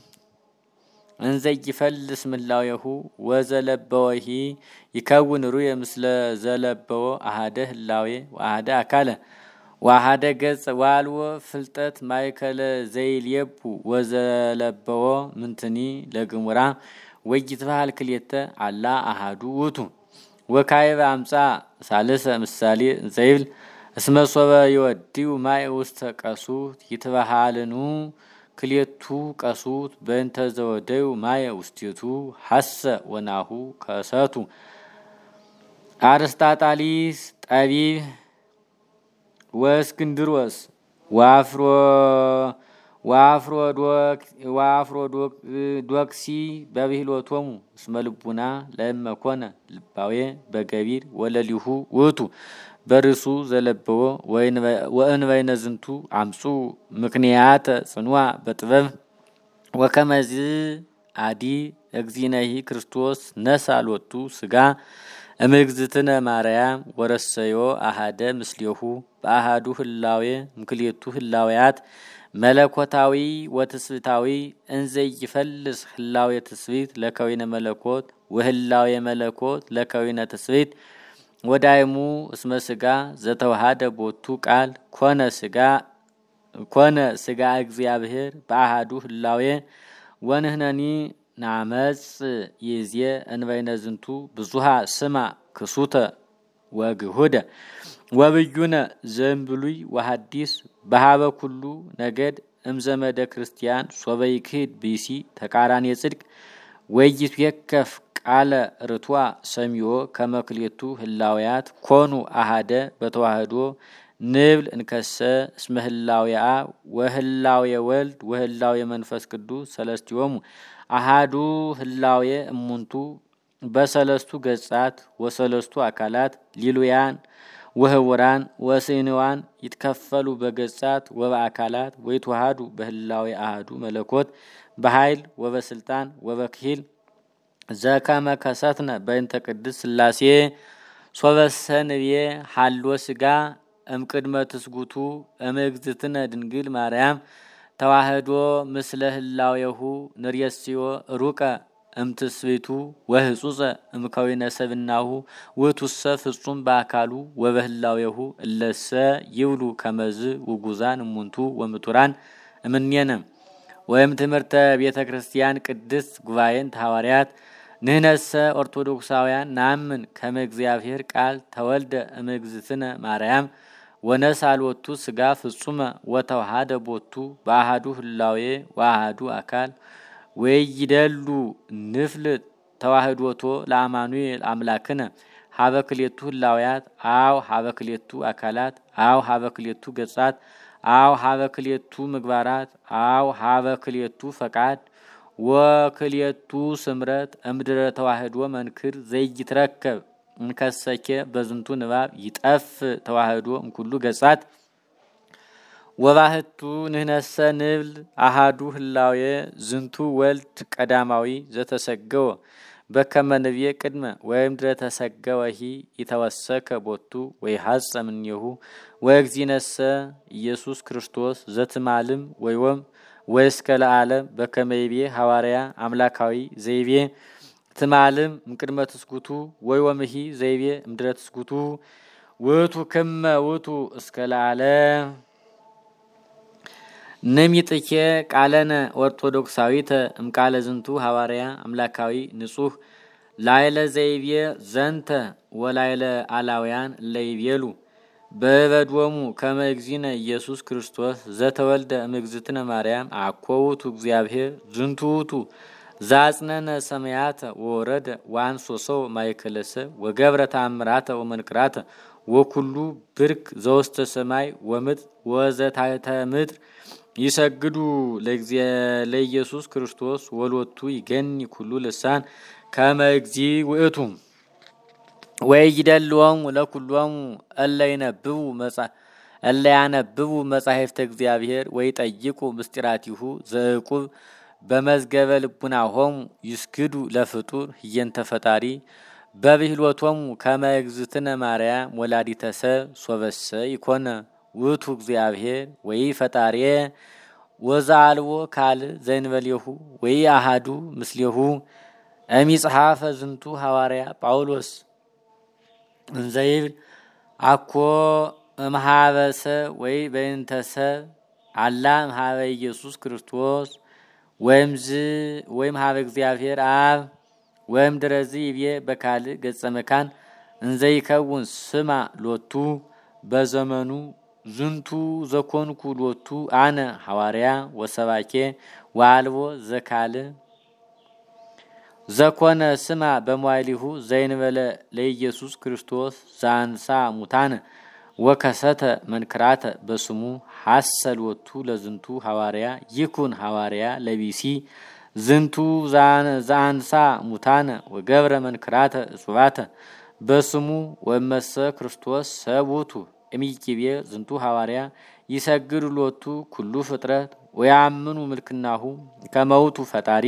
እንዘይፈልስ ምላውየሁ ወዘለበወሂ ይከውን ሩየ ምስለ ዘለበዎ አሃደ ህላዌ ወአሃደ አካለ ወአሃደ ገጽ ዋልዎ ፍልጠት ማይከለ ዘይልየቡ ወዘለበዎ ምንትኒ ለግሙራ ወይትበሃል ክልኤተ አላ አሃዱ ውእቱ ወካይበ አምጻ ሳልሰ ምሳሌ ዘይብል እስመ ሶበ ይወዲው ማይ ውስተ ቀሱት ይትበሃልኑ ክልኤቱ ቀሱት በእንተ ዘወደዩ ማይ ውስቴቱ ሐሰ ወናሁ ከሰቱ። አርስጣጣሊስ ጠቢብ ወእስክንድሮስ ወአፍሮዶክሲ በብሂሎቶሙ እስመ ልቡና ለእመ ኮነ ልባዌ በገቢር ወለሊሁ ውእቱ በርእሱ ዘለብዎ ወእንበይነ ዝንቱ አምጹ ምክንያተ ጽኑዓ በጥበብ ወከመዝ አዲ እግዚእነሂ ክርስቶስ ነሣ ሎቱ ሥጋ እምእግዝእትነ ማርያም ወረሰዮ አሐደ ምስሌሁ በአሐዱ ህላዌ እምክልኤቱ ህላዌያት መለኮታዊ ወትስብእታዊ እንዘ ይፈልስ ህላዌ ትስብእት ለከዊነ መለኮት ወህላዌ መለኮት ለከዊነ ትስብእት ወዳይሙ እስመ ሥጋ ዘተዋሃደ ቦቱ ቃል ኮነ ሥጋ እግዚአብሔር በአሐዱ ህላዌ ወንህነኒ ናመጽ ይዜ እንበይነ ዝንቱ ብዙሃ ስማ ክሱተ ወግሁደ ወብዩነ ዘእምብሉይ ወሐዲስ በሃበ ኩሉ ነገድ እምዘመደ ክርስቲያን ሶበ ይክህድ ብእሲ ተቃራኒ ጽድቅ ወይትዌከፍ ቃለ ርቱዐ ሰሚዮ ከመ ክልኤቱ ህላዌያት ኮኑ አሐደ በተዋህዶ ንብል እንከሰ እስመ ህላዌ አብ ወህላዌ ወልድ ወህላዌ መንፈስ ቅዱስ ሰለስቲሆሙ አሐዱ ህላዌ እሙንቱ በሰለስቱ ገጻት ወሰለስቱ አካላት ሊሉያን ወህውራን ወስንዋን ይትከፈሉ በገጻት ወበአካላት ወይተዋሃዱ በህላዌ አሐዱ መለኮት በኃይል ወበስልጣን ወበክሂል ዘከመ ከሰትነ በእንተ ቅድስት ሥላሴ ሶበሰ ንቤ ሀሎ ሥጋ እምቅድመ ትስጉቱ እምእግዝእትነ ድንግል ማርያም ተዋህዶ ምስለ ህላዌሁ ንርእስዮ ሩቀ እምትስብእቱ ወህጹጸ እምከዊነ ሰብእናሁ ውእቱሰ ፍጹም በአካሉ ወበህላዌሁ እለሰ ይብሉ ከመዝ ውጉዛን እሙንቱ ወምቱራን እምኔነ ወይም ትምህርተ ቤተ ክርስቲያን ቅድስት ጉባኤን ሐዋርያት ንህነሰ ኦርቶዶክሳውያን ናምን ከመ እግዚአብሔር ቃል ተወልደ እምእግዝእትነ ማርያም ወነሣ ሎቱ ሥጋ ፍጹመ ወተዋሃደ ቦቱ በአሐዱ ህላዌ ወአሐዱ አካል ወይደሉ ንፍልጥ ተዋህዶቶ ለአማኑኤል አምላክነ ሀበ ክልኤቱ ህላዌያት አው ሀበ ክልኤቱ አካላት አው ሀበ ክልኤቱ ገጻት አው ሀበ ክልኤቱ ምግባራት አው ሀበ ክልኤቱ ፈቃድ ወክልኤቱ ስምረት እምድረ ተዋህዶ መንክር ዘይትረከብ እንከሰኬ በዝንቱ ንባብ ይጠፍ ተዋህዶ እምኩሉ ገጻት ወባህቱ ንህነሰ ንብል አሐዱ ህላዌ ዝንቱ ወልድ ቀዳማዊ ዘተሰገወ በከመ ንብየ ቅድመ ወይም ድረ ተሰገወሂ ይተወሰከ ቦቱ ወይሐጸ እምኔሁ ወእግዚእነሰ ኢየሱስ ክርስቶስ ዘትማልም ወይወም ወእስከ ለዓለም በከመ ይቤ ሐዋርያ አምላካዊ ዘይቤ ትማልም እምቅድመ ትስጉቱ ወይወምሂ ዘይቤ እምድረ ትስጉቱ ውእቱ ክመ ውእቱ እስከ ለዓለም ነሚጥኬ ቃለነ ኦርቶዶክሳዊተ እምቃለ ዝንቱ ሐዋርያ አምላካዊ ንጹህ ላይለ ዘይቤ ዘንተ ወላይለ አላውያን ለይቤሉ በበድወሙ ከመ እግዚእነ ኢየሱስ ክርስቶስ ዘተወልደ እምእግዝእትነ ማርያም አኮ ውእቱ እግዚአብሔር ዝንቱ ውእቱ ዛጽነነ ሰማያተ ወወረደ ወአንሶሰው ማእከለሰ ወገብረ ተአምራተ ወመንክራተ ወኩሉ ብርክ ዘውስተ ሰማይ ወምድር ወዘታሕተ ምድር ይሰግዱ ለኢየሱስ ክርስቶስ ወሎቱ ይገኒ ኩሉ ልሳን ከመ እግዚእ ውእቱ ወይደልዎም ለኩሎም እለ ያነብቡ መጻሕፍተ እግዚአብሔር ወይጠይቁ ምስጢራቲሁ ዘዕቁብ በመዝገበ ልቡናሆሙ ይስግዱ ለፍጡር ህየንተ ፈጣሪ በብሂሎቶሙ ከመ እግዝእትነ ማርያም ወላዲተ ሰብ ሶበሰ ይኮነ ውእቱ እግዚአብሔር ወይ ፈጣሪ ወዛልዎ ካል ዘእንበሌሁ ወይ አሐዱ ምስሌሁ እሚጽሐፈ ዝንቱ ሐዋርያ ጳውሎስ እንዘይብል አኮ እምኀበሰ ወይ በእንተሰ አላ እምኀበ ኢየሱስ ክርስቶስ ወይም ኀበ እግዚአብሔር አብ ወይም ድረዚ ይቤ በካል ገጸ መካን እንዘይከውን ስማ ሎቱ በዘመኑ ዝንቱ ዘኮንኩ ሎቱ አነ ሐዋርያ ወሰባኬ ወአልቦ ዘካል ዘኮነ ስማ በመዋይሊሁ ዘይንበለ ለኢየሱስ ክርስቶስ ዛንሳ ሙታነ ወከሰተ መንክራተ በስሙ ሐሰልወቱ ለዝንቱ ሐዋርያ ይኩን ሐዋርያ ለቢሲ ዝንቱ ዛንሳ ሙታነ ወገብረ መንክራተ እጹባተ በስሙ ወመሰ ክርስቶስ ሰቡቱ እሚኪቤ ዝንቱ ሐዋርያ ይሰግድ ሎቱ ኩሉ ፍጥረት ወያምኑ ምልክናሁ ከመውቱ ፈጣሪ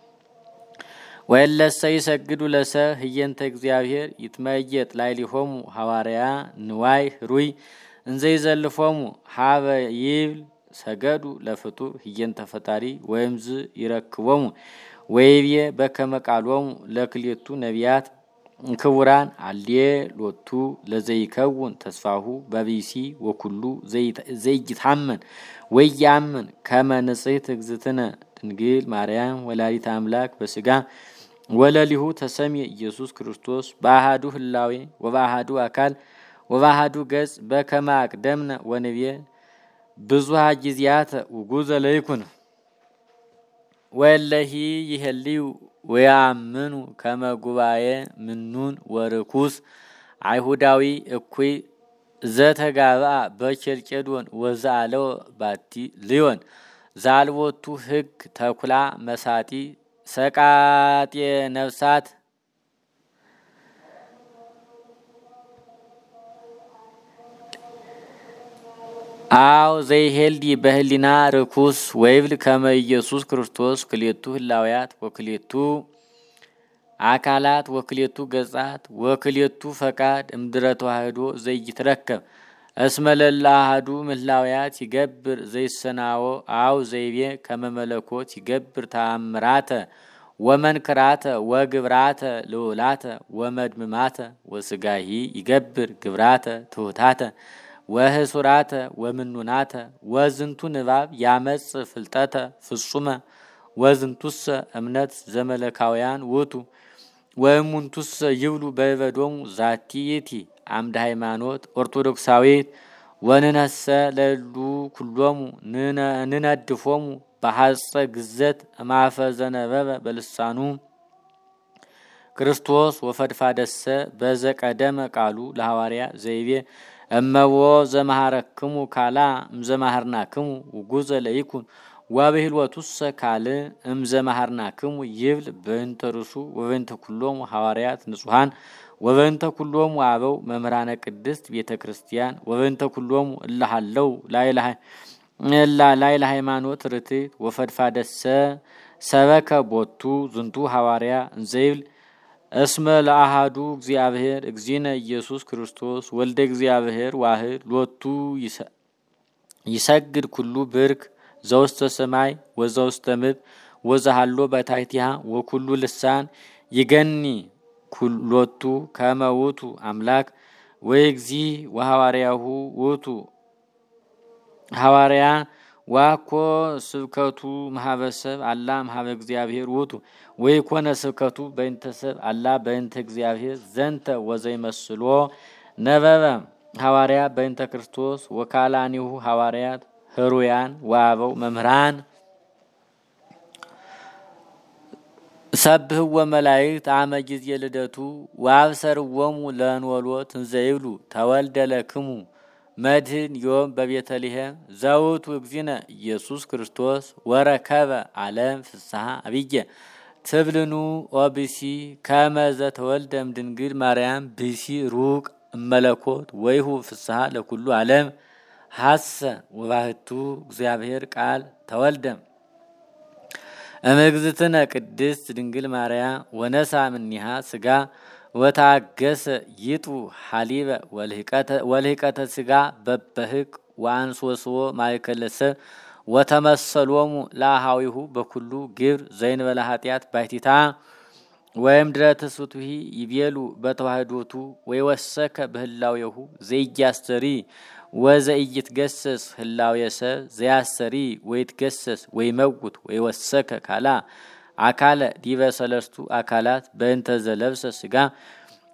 ወለሰ ይሰግዱ ለሰ ህየንተ እግዚአብሔር ይትመየጥ ላይሊሆሙ ሐዋርያ ንዋይ ሩይ እንዘይ ዘልፎሙ ሀበ ይብል ሰገዱ ለፍጡር ህየንተ ፈጣሪ ወይምዝ ይረክቦሙ ወይብየ በከመ ቃሎሙ ለክልኤቱ ነቢያት ክቡራን አልየ ሎቱ ለዘይከውን ተስፋሁ በቢሲ ወኩሉ ዘይታመን ወያምን ከመ ንጽሕት እግዝእትነ ድንግል ማርያም ወላዲተ አምላክ በስጋ ወለሊሁ ተሰሚ ኢየሱስ ክርስቶስ በአሐዱ ህላዌ ወበአሐዱ አካል ወበአሐዱ ገጽ በከመ አቅደምነ ወንብየ ብዙሃ ጊዜያት ውጉዘ ለይኩን ወለሂ ይህልዩ ወያምኑ ከመ ጉባኤ ምኑን ወርኩስ አይሁዳዊ እኩይ ዘተጋባ በኬልቄዶን ወዛለው ባቲ ሊዮን ዛልቦቱ ህግ ተኩላ መሳጢ ሰቃጤ ነፍሳት አው ዘይሄልዲ በህሊና ርኩስ ወይብል ከመ ኢየሱስ ክርስቶስ ክልኤቱ ህላውያት ወክልኤቱ አካላት ወክልኤቱ ገጻት ወክልኤቱ ፈቃድ እምድረ ተዋህዶ ዘይትረከብ እስመለላ አሐዱ ምህላውያት ይገብር ዘይሰናዎ አው ዘይቤ ከመ መለኮት ይገብር ተአምራተ ወመንክራተ ወግብራተ ልዑላተ ወመድምማተ ወስጋሂ ይገብር ግብራተ ትሑታተ ወህሱራተ ወምኑናተ ወዝንቱ ንባብ ያመጽ ፍልጠተ ፍጹመ ወዝንቱሰ እምነት ዘመለካውያን ውቱ ወእሙንቱሰ ይብሉ በበዶሙ ዛቲይቲ አምደ ሃይማኖት ኦርቶዶክሳዊት ወንነሰ ለሉ ኩሎሙ ንነድፎሙ በሐጸ ግዘት ማፈ ዘነበበ በልሳኑ ክርስቶስ ወፈድፋደሰ በዘቀደመ ቃሉ ለሐዋርያ ዘይቤ እመዎ ዘመሃረክሙ ካላ እምዘማህርናክሙ ውጉዘ ለይኩን ወብህልወቱሰ ካል እምዘማህርናክሙ ይብል በእንተ ርሱ ወበእንተ ኩሎሙ ሐዋርያት ንጹሐን ወበእንተ ኩሎሙ አበው መምህራነ ቅድስት ቤተ ክርስቲያን ወበእንተ ኩሎሙ እላሃለው ላይለ ሃይማኖት ርትዕት ወፈድፋደሰ ሰበከ ቦቱ ዝንቱ ሐዋርያ እንዘይብል እስመ ለአሐዱ እግዚአብሔር እግዚእነ ኢየሱስ ክርስቶስ ወልደ እግዚአብሔር ዋህድ ሎቱ ይሰግድ ኩሉ ብርክ ዘውስተ ሰማይ ወዘውስተ ምድር ወዘሃሎ በታሕቲሃ ወኩሉ ልሳን ይገኒ ኩሎቱ ከመ ውእቱ አምላክ ወእግዚ ወሐዋርያሁ ውእቱ ሐዋርያ ዋኮ ስብከቱ ማህበሰብ አላ ማህበ እግዚአብሔር ውእቱ ወይኮነ ስብከቱ በእንተሰብ አላ በእንተ እግዚአብሔር ዘንተ ወዘይመስሎ ነበበ ሐዋርያ በእንተ ክርስቶስ ወካላኒሁ ሐዋርያት ህሩያን ወአበው መምህራን ሰብህ ወመላእክት አመ ጊዜ ልደቱ ወአብሰርዎሙ ለንወሎት እንዘይብሉ ተወልደ ለክሙ መድህን ዮም በቤተልሔም ዘውቱ እግዚእነ ኢየሱስ ክርስቶስ ወረከበ ዓለም ፍስሐ አብየ ትብልኑ ኦብሲ ከመ ዘተወልደም ድንግል ማርያም ብሲ ሩቅ እመለኮት ወይሁ ፍስሐ ለኩሉ ዓለም ሐሰ ወባህቱ እግዚአብሔር ቃል ተወልደም እምእግዝእትነ ቅድስት ድንግል ማርያም ወነሳ እምኔሃ ሥጋ ወታገሰ ይጡ ሐሊበ ወልህቀተ ሥጋ በበህቅ ወአንሶስዎ ማእከለሰ ወተመሰሎሙ ለአሃዊሁ በኩሉ ግብር ዘይንበለ ኃጢአት ባሕቲታ ወይም ድረተ ስቱሂ ይቤሉ በተዋህዶቱ ወይወሰከ በህላዌሁ ዘይያስተሪ ወዘኢይትገሰስ ህላዌሰ ዘያስተሪ ወይትገሰስ ወይመውት ወይወሰከ ካላ አካለ ዲበ ሰለስቱ አካላት በእንተ ዘለብሰ ሥጋ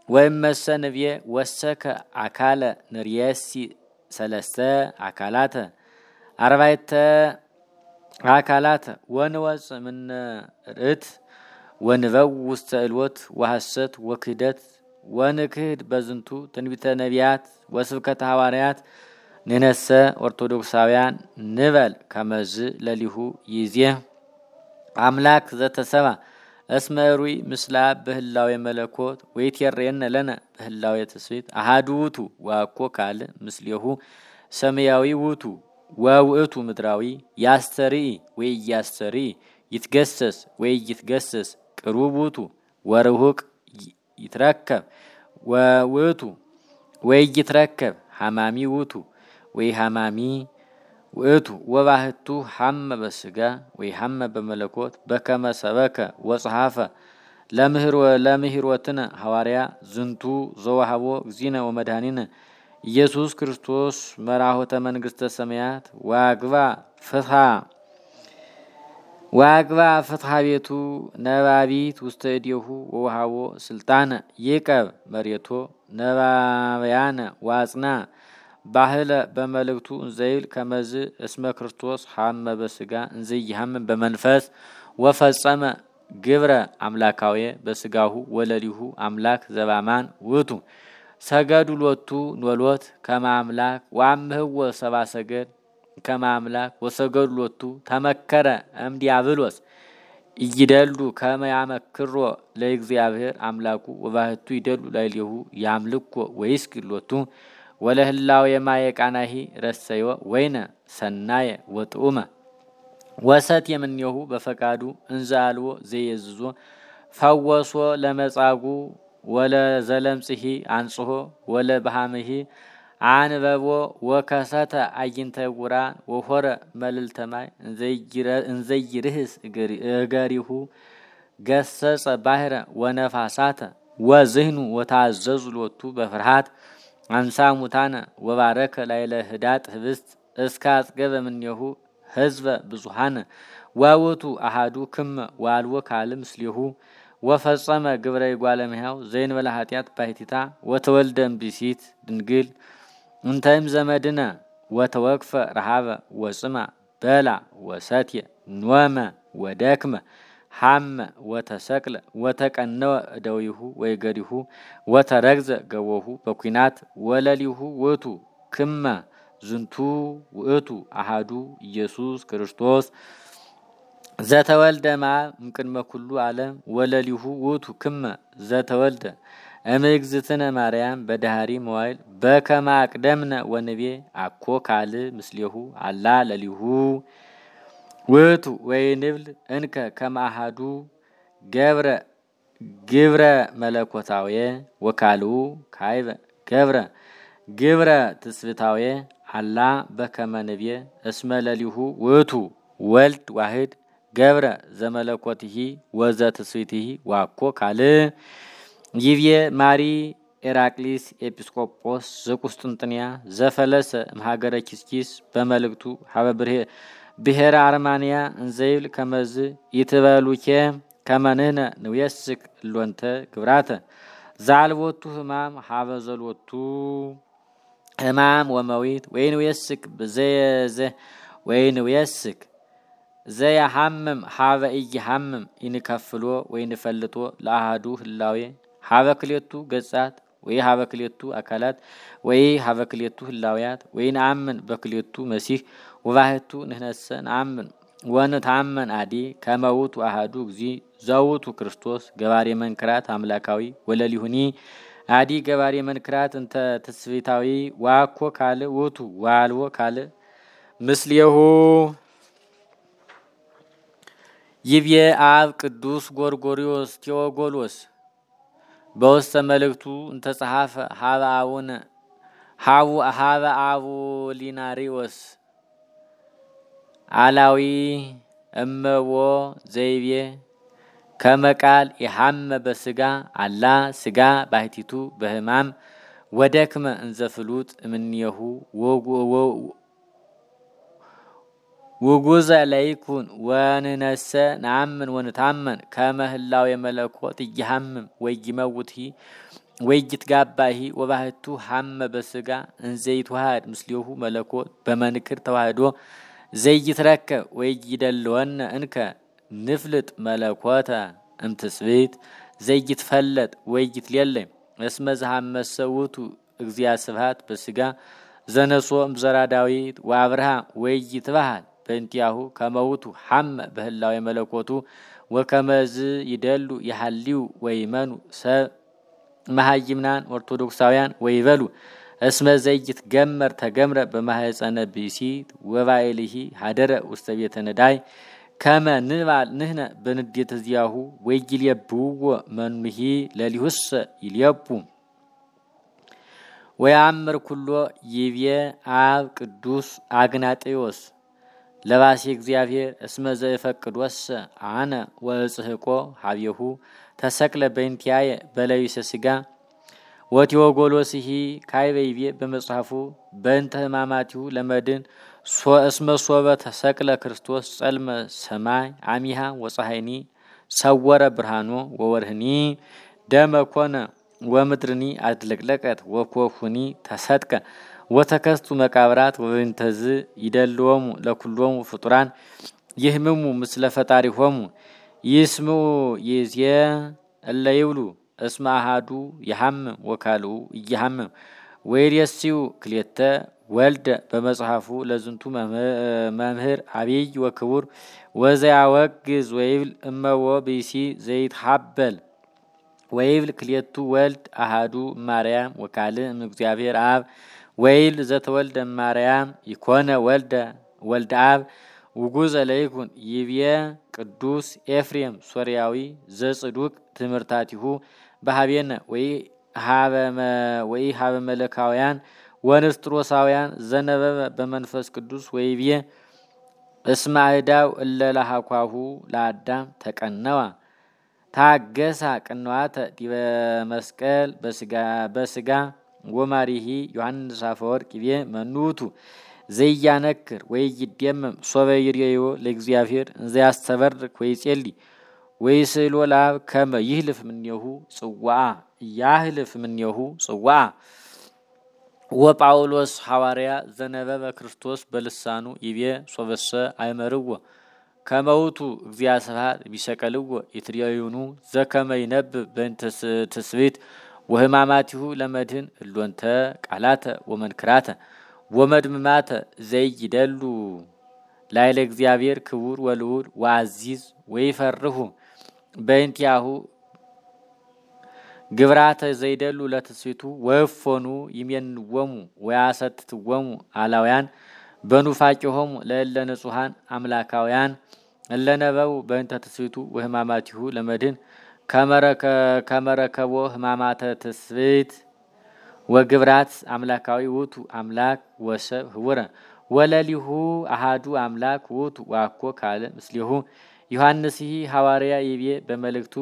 ወይመሰንብየ ወሰከ አካለ ንርየሲ ሰለስተ አካላተ አርባዕተ አካላተ ወንወፅ ምን ርት ወንበው ውስተ እልወት ወሐሰት ወክህደት ወንክህድ በዝንቱ ትንቢተ ነቢያት ወስብከተ ሐዋርያት ንነሰ ኦርቶዶክሳውያን ንበል ከመዝ ለሊሁ ይዜ አምላክ ዘተሰባ እስመ ሩይ ምስላ በህላዌ መለኮት ወይትየረየነ ለነ በህላዌ ተስፊት አሃዱ ውእቱ ወአኮ ካል ምስሌሁ ሰማያዊ ውእቱ ወውእቱ ምድራዊ ያስተርኢ ወይያስተርኢ ይትገሰስ ወይይትገሰስ ቅሩብ ውእቱ ወርሁቅ ይትረከብ ወውእቱ ወይይትረከብ ሐማሚ ውእቱ ወይሐማሚ ውእቱ ወባህቱ ሐመ በስጋ ወይሐመ በመለኮት በከመ ሰበከ ወጸሐፈ ለምህሮትነ ሐዋርያ ዝንቱ ዘወሃቦ እግዚእነ ወመድኃኒነ ኢየሱስ ክርስቶስ መራሆተ መንግሥተ ሰማያት ወአግባ ፍትሐ ቤቱ ነባቢት ውስተ እዴሁ ወወሃቦ ስልጣነ ይቀብ መሬቶ ነባብያነ ዋጽና ባህለ በመልእክቱ እንዘይብል ከመዝ እስመ ክርስቶስ ሐመ በስጋ እንዘይሐመ በመንፈስ ወፈጸመ ግብረ አምላካዊ በስጋሁ ወለሊሁ አምላክ ዘባማን ውእቱ ሰገዱ ሎቱ ኖሎት ከመ አምላክ ወአምህዎ ሰብአ ሰገድ ከመ አምላክ ወሰገዱ ሎቱ ተመከረ እምዲያብሎስ ይደሉ ከመ ያመክሮ ለእግዚአብሔር አምላኩ ወባህቱ ይደሉ ላይሌሁ ያምልኮ ወይስግድ ሎቱ ወለህላው የማየቃናሂ ረሰዮ ወይነ ሰናየ ወጥኡመ ወሰት የምንየሁ በፈቃዱ እንዛልዎ ዘይዝዞ ፈወሶ ለመጻጉ ወለ ዘለምጽሂ አንጽሆ ወለ በሃምሂ አንበቦ ወከሰተ አይንተ ጉራን ወሆረ መልልተማይ እንዘይርህስ እገሪሁ ገሰጸ ባህረ ወነፋሳተ ወዝህኑ ወታዘዙ ሎቱ በፍርሃት አንሳ ሙታነ ወባረከ ላይለ ህዳጥ ህብስት እስከ አጽገበ ምንየሁ ህዝበ ብዙሃነ ወውእቱ አሃዱ ክመ ዋልዎ ካልእ ምስሌሁ ወፈጸመ ግብረ ይጓለ እመሕያው ዘእንበለ ኃጢአት ባሕቲታ ወተወልደ እምብእሲት ድንግል እንተይም ዘመድነ ወተወክፈ ረሃበ ወጽማ በላ ወሰትየ ኖመ ወደክመ ሐመ ወተሰቅለ ወተቀነወ እደዊሁ ወይገሪሁ ወተረግዘ ገቦሁ በኩናት ወለሊሁ ውእቱ ክመ ዝንቱ ውእቱ አሃዱ ኢየሱስ ክርስቶስ ዘተወልደ እምቅድመ ኩሉ ዓለም ወለሊሁ ውእቱ ክመ ዘተወልደ እምእግዝእትነ ማርያም በዳህሪ መዋይል በከመ አቅደምነ ወንቤ አኮ ካልእ ምስሌሁ አላ ለሊሁ ውእቱ ወይንብል እንከ ከመ አሐዱ ገብረ ግብረ መለኮታዊ ወካልኡ ካይበ ገብረ ግብረ ትስብእታዊ አላ በከመ ንቤ እስመ ለሊሁ ውእቱ ወልድ ዋህድ ገብረ ዘመለኮትሂ ወዘትስብእትሂ ዋኮ ካልእ ይብዬ ማሪ ኤራቅሊስ ኤጲስቆጶስ ዘቁስጥንጥንያ ዘፈለሰ እምሃገረ ኪስኪስ በመልእክቱ ሀበ ብሔረ አርማንያ እንዘይብል ከመዝ ይትበሉኬ ከመ ንሕነ ንውየስክ እሎንተ ግብራተ ዘአልቦቱ ሕማም ሀበ ዘሎቱ ሕማም ወመዊት ወይንውየስክ ወይንውየስክ ዘየሐምም ሀበ ኢይሐምም ይንከፍሎ ወይንፈልጦ ለአሐዱ ህላዌ ሀበ ክልኤቱ ገጻት ወይ ሀበ ክልኤቱ አካላት ወይ ሀበ ክልኤቱ ህላውያት ወይ ነአምን በክልኤቱ መሲህ ወባህቱ ንሕነሰ ነአምን ወንታመን አዲ ከመ ውእቱ አሐዱ እግዚእ ዘውእቱ ክርስቶስ ገባሬ መንክራት አምላካዊ ወለሊሁኒ አዲ ገባሬ መንክራት እንተ ትስብእታዊ ዋኮ ካልእ ውእቱ ወአልቦ ካልእ ምስሌሁ ይብዬ አብ ቅዱስ ጎርጎርዮስ ቴዎጎሎስ በውስተ መልእክቱ እንተጸሐፈ ሀበ አቡሊናሪዎስ አላዊ እመቦ ዘይቤ ከመቃል የሐመ በስጋ አላ ስጋ ባሕቲቱ በህማም ወደክመ እንዘፍሉጥ እምኔሁ ውጉዘ ለይኩን ወንነሰ ናምን ወንታመን ከመህላው የመለኮት ይሃምም ወይመውትሂ ወይይትጋባሂ ወባህቱ ሐመ በስጋ እንዘይትዋሃድ ምስሊሁ መለኮት በመንክር ተዋህዶ ዘይትረከብ ወይይደልወነ እንከ ንፍልጥ መለኮተ እምትስብእት ዘይትፈለጥ ወይይትሌለ እስመ ዘሐመሰ ውእቱ እግዚአ ስብሐት በስጋ ዘነሶ እምዘራ ዳዊት ወአብርሃም ወይይትባሃል በእንቲአሁ ከመውቱ ሐመ በህላው የመለኮቱ ወከመዝ ይደሉ ይሐልዩ ወይመኑ ሰብ መሃይምናን ኦርቶዶክሳውያን ወይበሉ እስመ ዘይትገመር ተገምረ በማህፀነ ብእሲት ወባኤልሂ ሀደረ ውስተ ቤተ ነዳይ ከመ ንባል ንህነ በንዴተ ዚያሁ ወይይልየብዎ መኑሂ ለሊሁሰ ይልየቡ ወያምር ኩሎ ይብየ አብ ቅዱስ አግናጤዎስ ለባሴ እግዚአብሔር እስመ ዘይፈቅዶስ አነ ወጽህቆ ሀብየሁ ተሰቅለ በእንቲአየ በለቢሰ ስጋ ወቲወጎሎስሂ ካይበይቤ በመጽሐፉ በእንተ ሕማማቲሁ ለመድን እስመ ሶበ ተሰቅለ ክርስቶስ ጸልመ ሰማይ አሚሃ ወፀሐይኒ ሰወረ ብርሃኖ ወወርህኒ ደመ ኮነ ወምድርኒ አድለቅለቀት ወኮኩኒ ተሰጥቀ ወተከስቱ መቃብራት ወበእንተዝ ይደልዎሙ ለኩሎሙ ፍጡራን ይህምሙ ምስለ ፈጣሪሆሙ ይስምዑ ይእዜ እለ ይብሉ እስመ አሐዱ ይሐምም ወካልኡ ይሐምም ወይሬስዩ ክልኤተ ወልደ በመጽሐፉ ለዝንቱ መምህር አብይ ወክቡር ወዘያወግዝ ወይብል እመዎ ብእሲ ዘይትሐበል ወይብል ክልኤቱ ወልድ አሐዱ ማርያም ወካልእ እምእግዚአብሔር አብ ወይል ዘተወልደ ማርያም ይኮነ ወልደ አብ ውጉዘ ለይኩን ይብየ ቅዱስ ኤፍሬም ሶርያዊ ዘጽዱቅ ትምህርታቲሁ በሃቤነ ወይ ሀበ መለካውያን ወንስጥሮሳውያን ዘነበበ በመንፈስ ቅዱስ ወይብየ እስመ አእዳው እለ ለሃኳሁ ለአዳም ተቀነዋ ታገሳ ቅንዋተ ዲበ መስቀል በስጋ ወማሪሂ ዮሐንስ አፈወርቅ ይቤ መኑቱ ዘይያነክር ወይይደመም ሶበ ይርዮ ለእግዚአብሔር እንዘያስተበርክ ወይጼሊ ወይስእሎ ለአብ ከመ ይህልፍ ምኔሁ ጽዋዓ ያህልፍ ምኔሁ ጽዋዓ ወጳውሎስ ሐዋርያ ዘነበበ ክርስቶስ በልሳኑ ይቤ ሶበሰ አይመርዎ ከመውቱ እግዚአ ስብሐት ቢሰቀልዎ ይትርዩኑ ዘከመ ይነብብ በእንተ ትስብእት ወሕማማቲሁ ለመድህን እሎንተ ቃላተ ወመንክራተ ወመድምማተ ዘይደሉ ላይለ እግዚአብሔር ክቡር ወልዑል ወአዚዝ ወይፈርሁ በእንቲአሁ ግብራተ ዘይደሉ ለትስብእቱ ወፎኑ ይሜንወሙ ወያሰትትወሙ አላውያን በኑፋቄሆሙ ለእለ ንጹሐን አምላካውያን እለነበው በእንተ ትስብእቱ ወሕማማቲሁ ለመድህን ከመረከቦ ሕማማተ ትስብእት ወግብራት አምላካዊ ውእቱ አምላክ ወሰብ ህውረ ወለሊሁ አሃዱ አምላክ ውእቱ ዋኮ ካለ ምስሊሁ ዮሐንስሂ ሐዋርያ ይቤ በመልእክቱ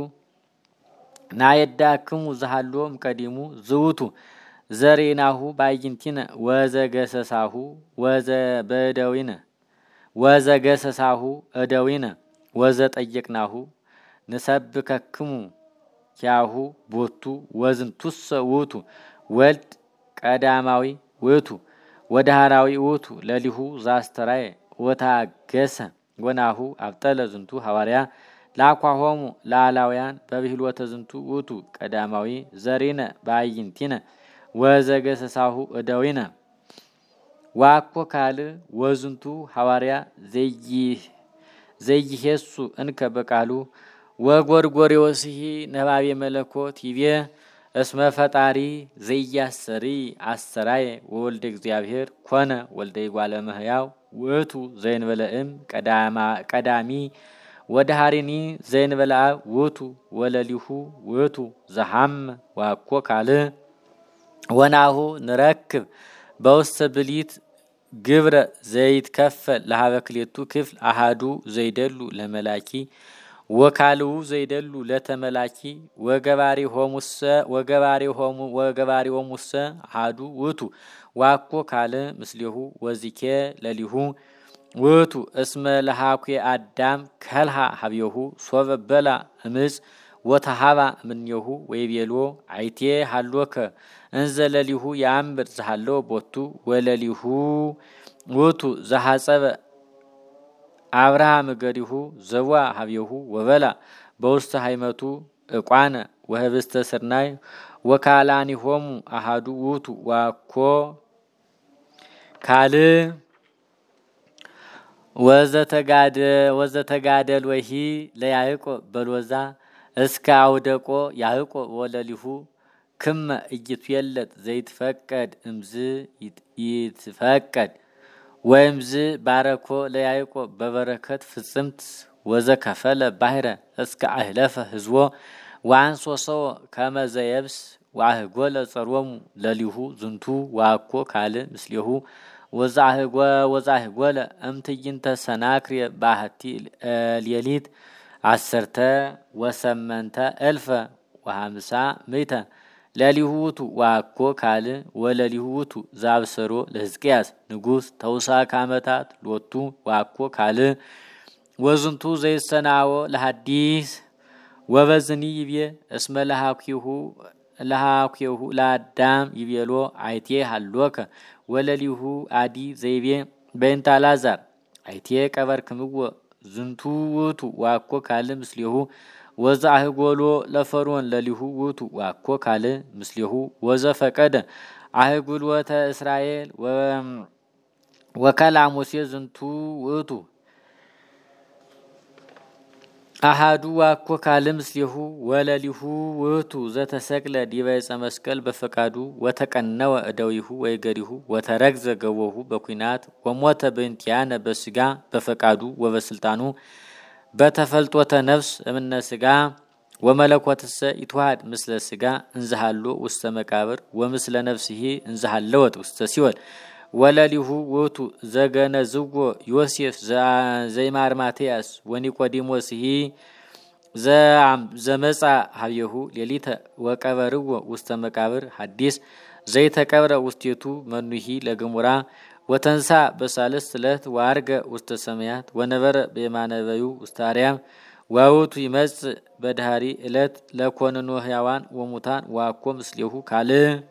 ናየዳክሙ ዘሃሎም ቀዲሙ ዝውቱ ዘሬናሁ ባይንቲነ ወዘገሰሳሁ ወዘበደዊነ ወዘገሰሳሁ እደዊነ ወዘጠየቅናሁ ንሰብከክሙ ያሁ ቦቱ ወዝንቱሰ ውእቱ ወልድ ቀዳማዊ ውእቱ ወዳህራዊ ውእቱ ለሊሁ ዛስተራየ ወታገሰ ወናሁ አብጠለ ዝንቱ ሐዋርያ ላኳሆሙ ላላውያን በብሂልወተ ዝንቱ ውእቱ ቀዳማዊ ዘሪነ ባይንቲነ ወዘገሰሳሁ እደዊነ ዋኮ ካል ወዝንቱ ሐዋርያ ዘይሄሱ እንከ በቃሉ ወጎርጎርዮስሂ ነባቤ መለኮት ይቤ እስመ ፈጣሪ ዘያሰሪ አሰራየ ወወልደ እግዚአብሔር ኮነ ወልደ ይጓለ እመሕያው ውእቱ ዘእንበለእም ቀዳሚ ወደሃሪኒ ዘእንበለ አብ ውእቱ ወለሊሁ ውእቱ ዘሐመ ዋኮ ካልእ ወናሁ ንረክብ በውስተ ብሊት ግብረ ዘይትከፈል ለሀበ ክልኤቱ ክፍል አሃዱ ዘይደሉ ለመላኪ ወካልኡ ዘይደሉ ለተመላኪ ወገባሪሆሙሰ አሃዱ ውእቱ ዋኮ ካልእ ምስሌሁ ወዚኬ ለሊሁ ውእቱ እስመ ለሃኩ አዳም ከልሃ ሀብየሁ ሶበ በላ እምጽ ወተሃባ ምንየሁ ወይቤሎ አይቴ ሃሎከ እንዘ ለሊሁ ያምር ዘሃሎ ቦቱ ወለሊሁ ውእቱ ዘሐጸበ አብርሃም ገሪሁ ዘዋ ሀብየሁ ወበላ በውስተ ሃይመቱ እቋነ ወህብስተ ስርናይ ወካላኒሆሙ አሃዱ ውእቱ ዋኮ ካል ወዘተጋደል ወሂ ለያዕቆብ በሎዛ እስከ አውደቆ ያዕቆብ ወለሊሁ ክመ እይትየለጥ ዘይትፈቀድ እምዝ ይትፈቀድ ወይምዝ ባረኮ ለያዕቆብ በበረከት ፍጽምት ወዘከፈለ ባህረ እስከ አህለፈ ህዝቦ ወአንሶ ሰው ከመ ዘየብስ ወአህጎለ ጸሮሙ ለሊሁ ዝንቱ ዋኮ ካል ምስሌሁ ወዛህጎለ እምትይንተ ሰናክሬ ባህቲ ሌሊት 18,050 ምእተ ለሊሁ ውእቱ ዋኮ ካል ወለሊሁ ውእቱ ዛብሰሮ ለሕዝቅያስ ንጉሥ ተውሳከ ዓመታት ሎቱ ዋኮ ካል ወዝንቱ ዘይሰናዎ ለሐዲስ ወበዝኒ ይቤ እስመ ለሃኩሁ ለአዳም ይቤሎ አይቴ ሃሎከ ወለሊሁ አዲ ዘይቤ በእንተ አልዓዛር አይቴ ቀበርክምዎ ዝንቱ ውእቱ ዋኮ ካል ምስሌሁ ወዘአህጎሎ ለፈርዖን ለሊሁ ውእቱ ዋኮ ካል ምስሌሁ ወዘፈቀደ አህጉልወተ እስራኤል ወከላ ሙሴ ዝንቱ ውእቱ አሃዱ ዋኮ ካል ምስሌሁ ወለሊሁ ውእቱ ዘተሰቅለ ዲበ ዕፀ መስቀል በፈቃዱ ወተቀነወ እደዊሁ ወይገሪሁ ወተረግዘ ገቦሁ በኩናት ወሞተ በእንቲአነ በስጋ በፈቃዱ ወበስልጣኑ በተፈልጦተ ነፍስ እምነ ስጋ ወመለኮትሰ ይትዋሃድ ምስለ ስጋ እንዘሃሎ ውስተ መቃብር ወምስለ ነፍስሂ እንዘሃለወት ውስተ ሲኦል ወለሊሁ ውእቱ ዘገነዝዎ ዮሴፍ ዘይማርማትያስ ወኒቆዲሞስሂ ዘመጻ ሀብየሁ ሌሊተ ወቀበርዎ ውስተ መቃብር ሐዲስ ዘይተቀብረ ውስቴቱ መኑሂ ለገሙራ ወተንሳ በሳልስት ዕለት ወአርገ ውስተ ሰማያት ወነበረ በየማነበዩ ውስተ አርያም ወውእቱ ይመጽእ በድሃሪ ዕለት ለኮንኖ ሕያዋን ወሙታን ዋኮ ምስሌሁ ካል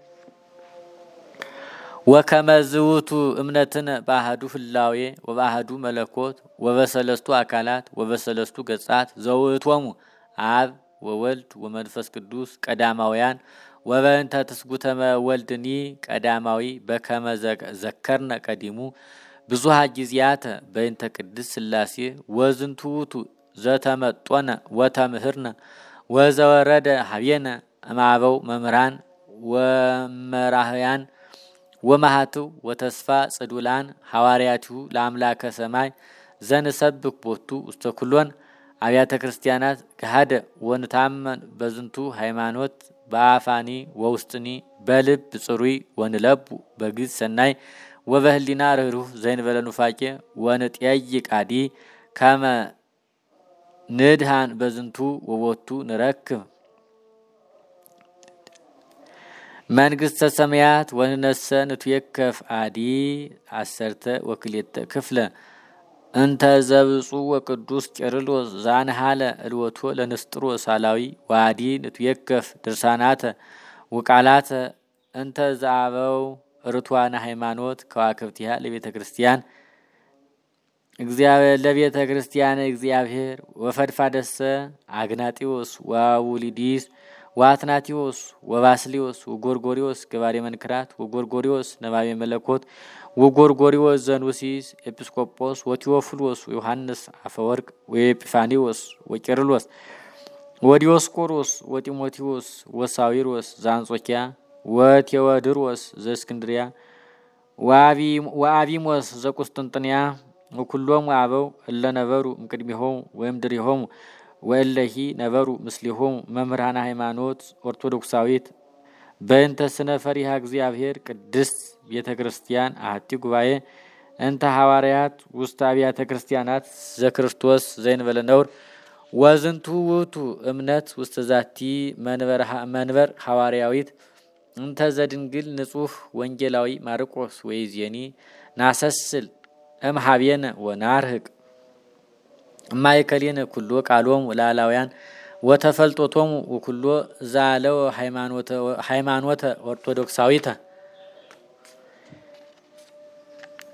ወከመዝ ውእቱ እምነትነ በአሐዱ ህላዌ ወበአሐዱ መለኮት ወበሰለስቱ አካላት ወበሰለስቱ ገጻት ዘውእቶሙ አብ ወወልድ ወመንፈስ ቅዱስ ቀዳማውያን ወበእንተ ትስጉተ ወልድኒ ቀዳማዊ በከመ ዘከርነ ቀዲሙ ብዙሃ ጊዜያተ በእንተ ቅድስት ሥላሴ ወዝንቱ ውእቱ ዘተመጦነ ወተምህርነ ወዘወረደ ሀቤነ እምአበው መምህራን ወመራህያን ወማሃቱ ወተስፋ ጽዱላን ሐዋርያቲሁ ለአምላከ ሰማይ ዘንሰብክ ቦቱ ውስተ ኩሎን አብያተ ክርስቲያናት ገሃደ ወንታመን በዝንቱ ሃይማኖት በአፋኒ ወውስጥኒ በልብ ጽሩይ ወንለቡ በግዝ ሰናይ ወበህሊና ርህሩህ ዘይንበለ ኑፋቄ ወንጠይቅ አዲ ከመ ንድሃን በዝንቱ ወቦቱ ንረክብ መንግስተ ሰማያት ወንነሰ ንትየከፍ አዲ 12 ክፍለ እንተ ዘብፁ ወቅዱስ ቄርሎስ ዛንሃለ እልወቶ ለንስጥሮስ ሳላዊ ዋዲ ንትየከፍ ድርሳናተ ወቃላተ እንተ ዘአበው ርቱዓነ ሃይማኖት ከዋክብቲሃ ለቤተ ክርስቲያን እግዚአብሔር ለቤተ ክርስቲያን እግዚአብሔር ወፈድፋደሰ አግናጢዎስ ወአውሊዲስ ወአትናቲዎስ ወባስሊዮስ ወጎርጎሪዎስ ገባሬ መንክራት ወጎርጎሪዎስ ነባቤ መለኮት ወጎርጎሪዎስ ዘኑሲስ ኤጲስቆጶስ ወቴዎፍሎስ ዮሐንስ አፈወርቅ ወኤጲፋኒዎስ ወቄርሎስ ወዲዮስቆሮስ ወጢሞቴዎስ ወሳዊሮስ ዛንጾኪያ ወቴዎድሮስ ዘእስክንድርያ ወአቢሞስ ዘቁስጥንጥንያ ወኩሎም አበው እለነበሩ እምቅድሚሆሙ ወእምድሪሆሙ ወእለሂ ነበሩ ምስሊሆሙ መምህራነ ሃይማኖት ኦርቶዶክሳዊት በእንተ ስነ ፈሪሃ እግዚአብሔር ቅድስት ቤተ ክርስቲያን አሐቲ ጉባኤ እንተ ሐዋርያት ውስተ አብያተ ክርስቲያናት ዘክርስቶስ ዘይንበለ ነውር ወዝንቱ ውእቱ እምነት ውስተ ዛቲ መንበር ሐዋርያዊት እንተ ዘድንግል ንጹሕ ወንጌላዊ ማርቆስ ወይዜኒ ናሰስል እምሃቤነ ወናርህቅ ማይከሌነ ኩሎ ቃሎም ወላላውያን ወተፈልጦቶም ወኩሎ ዛለው ሃይማኖተ ኦርቶዶክሳዊተ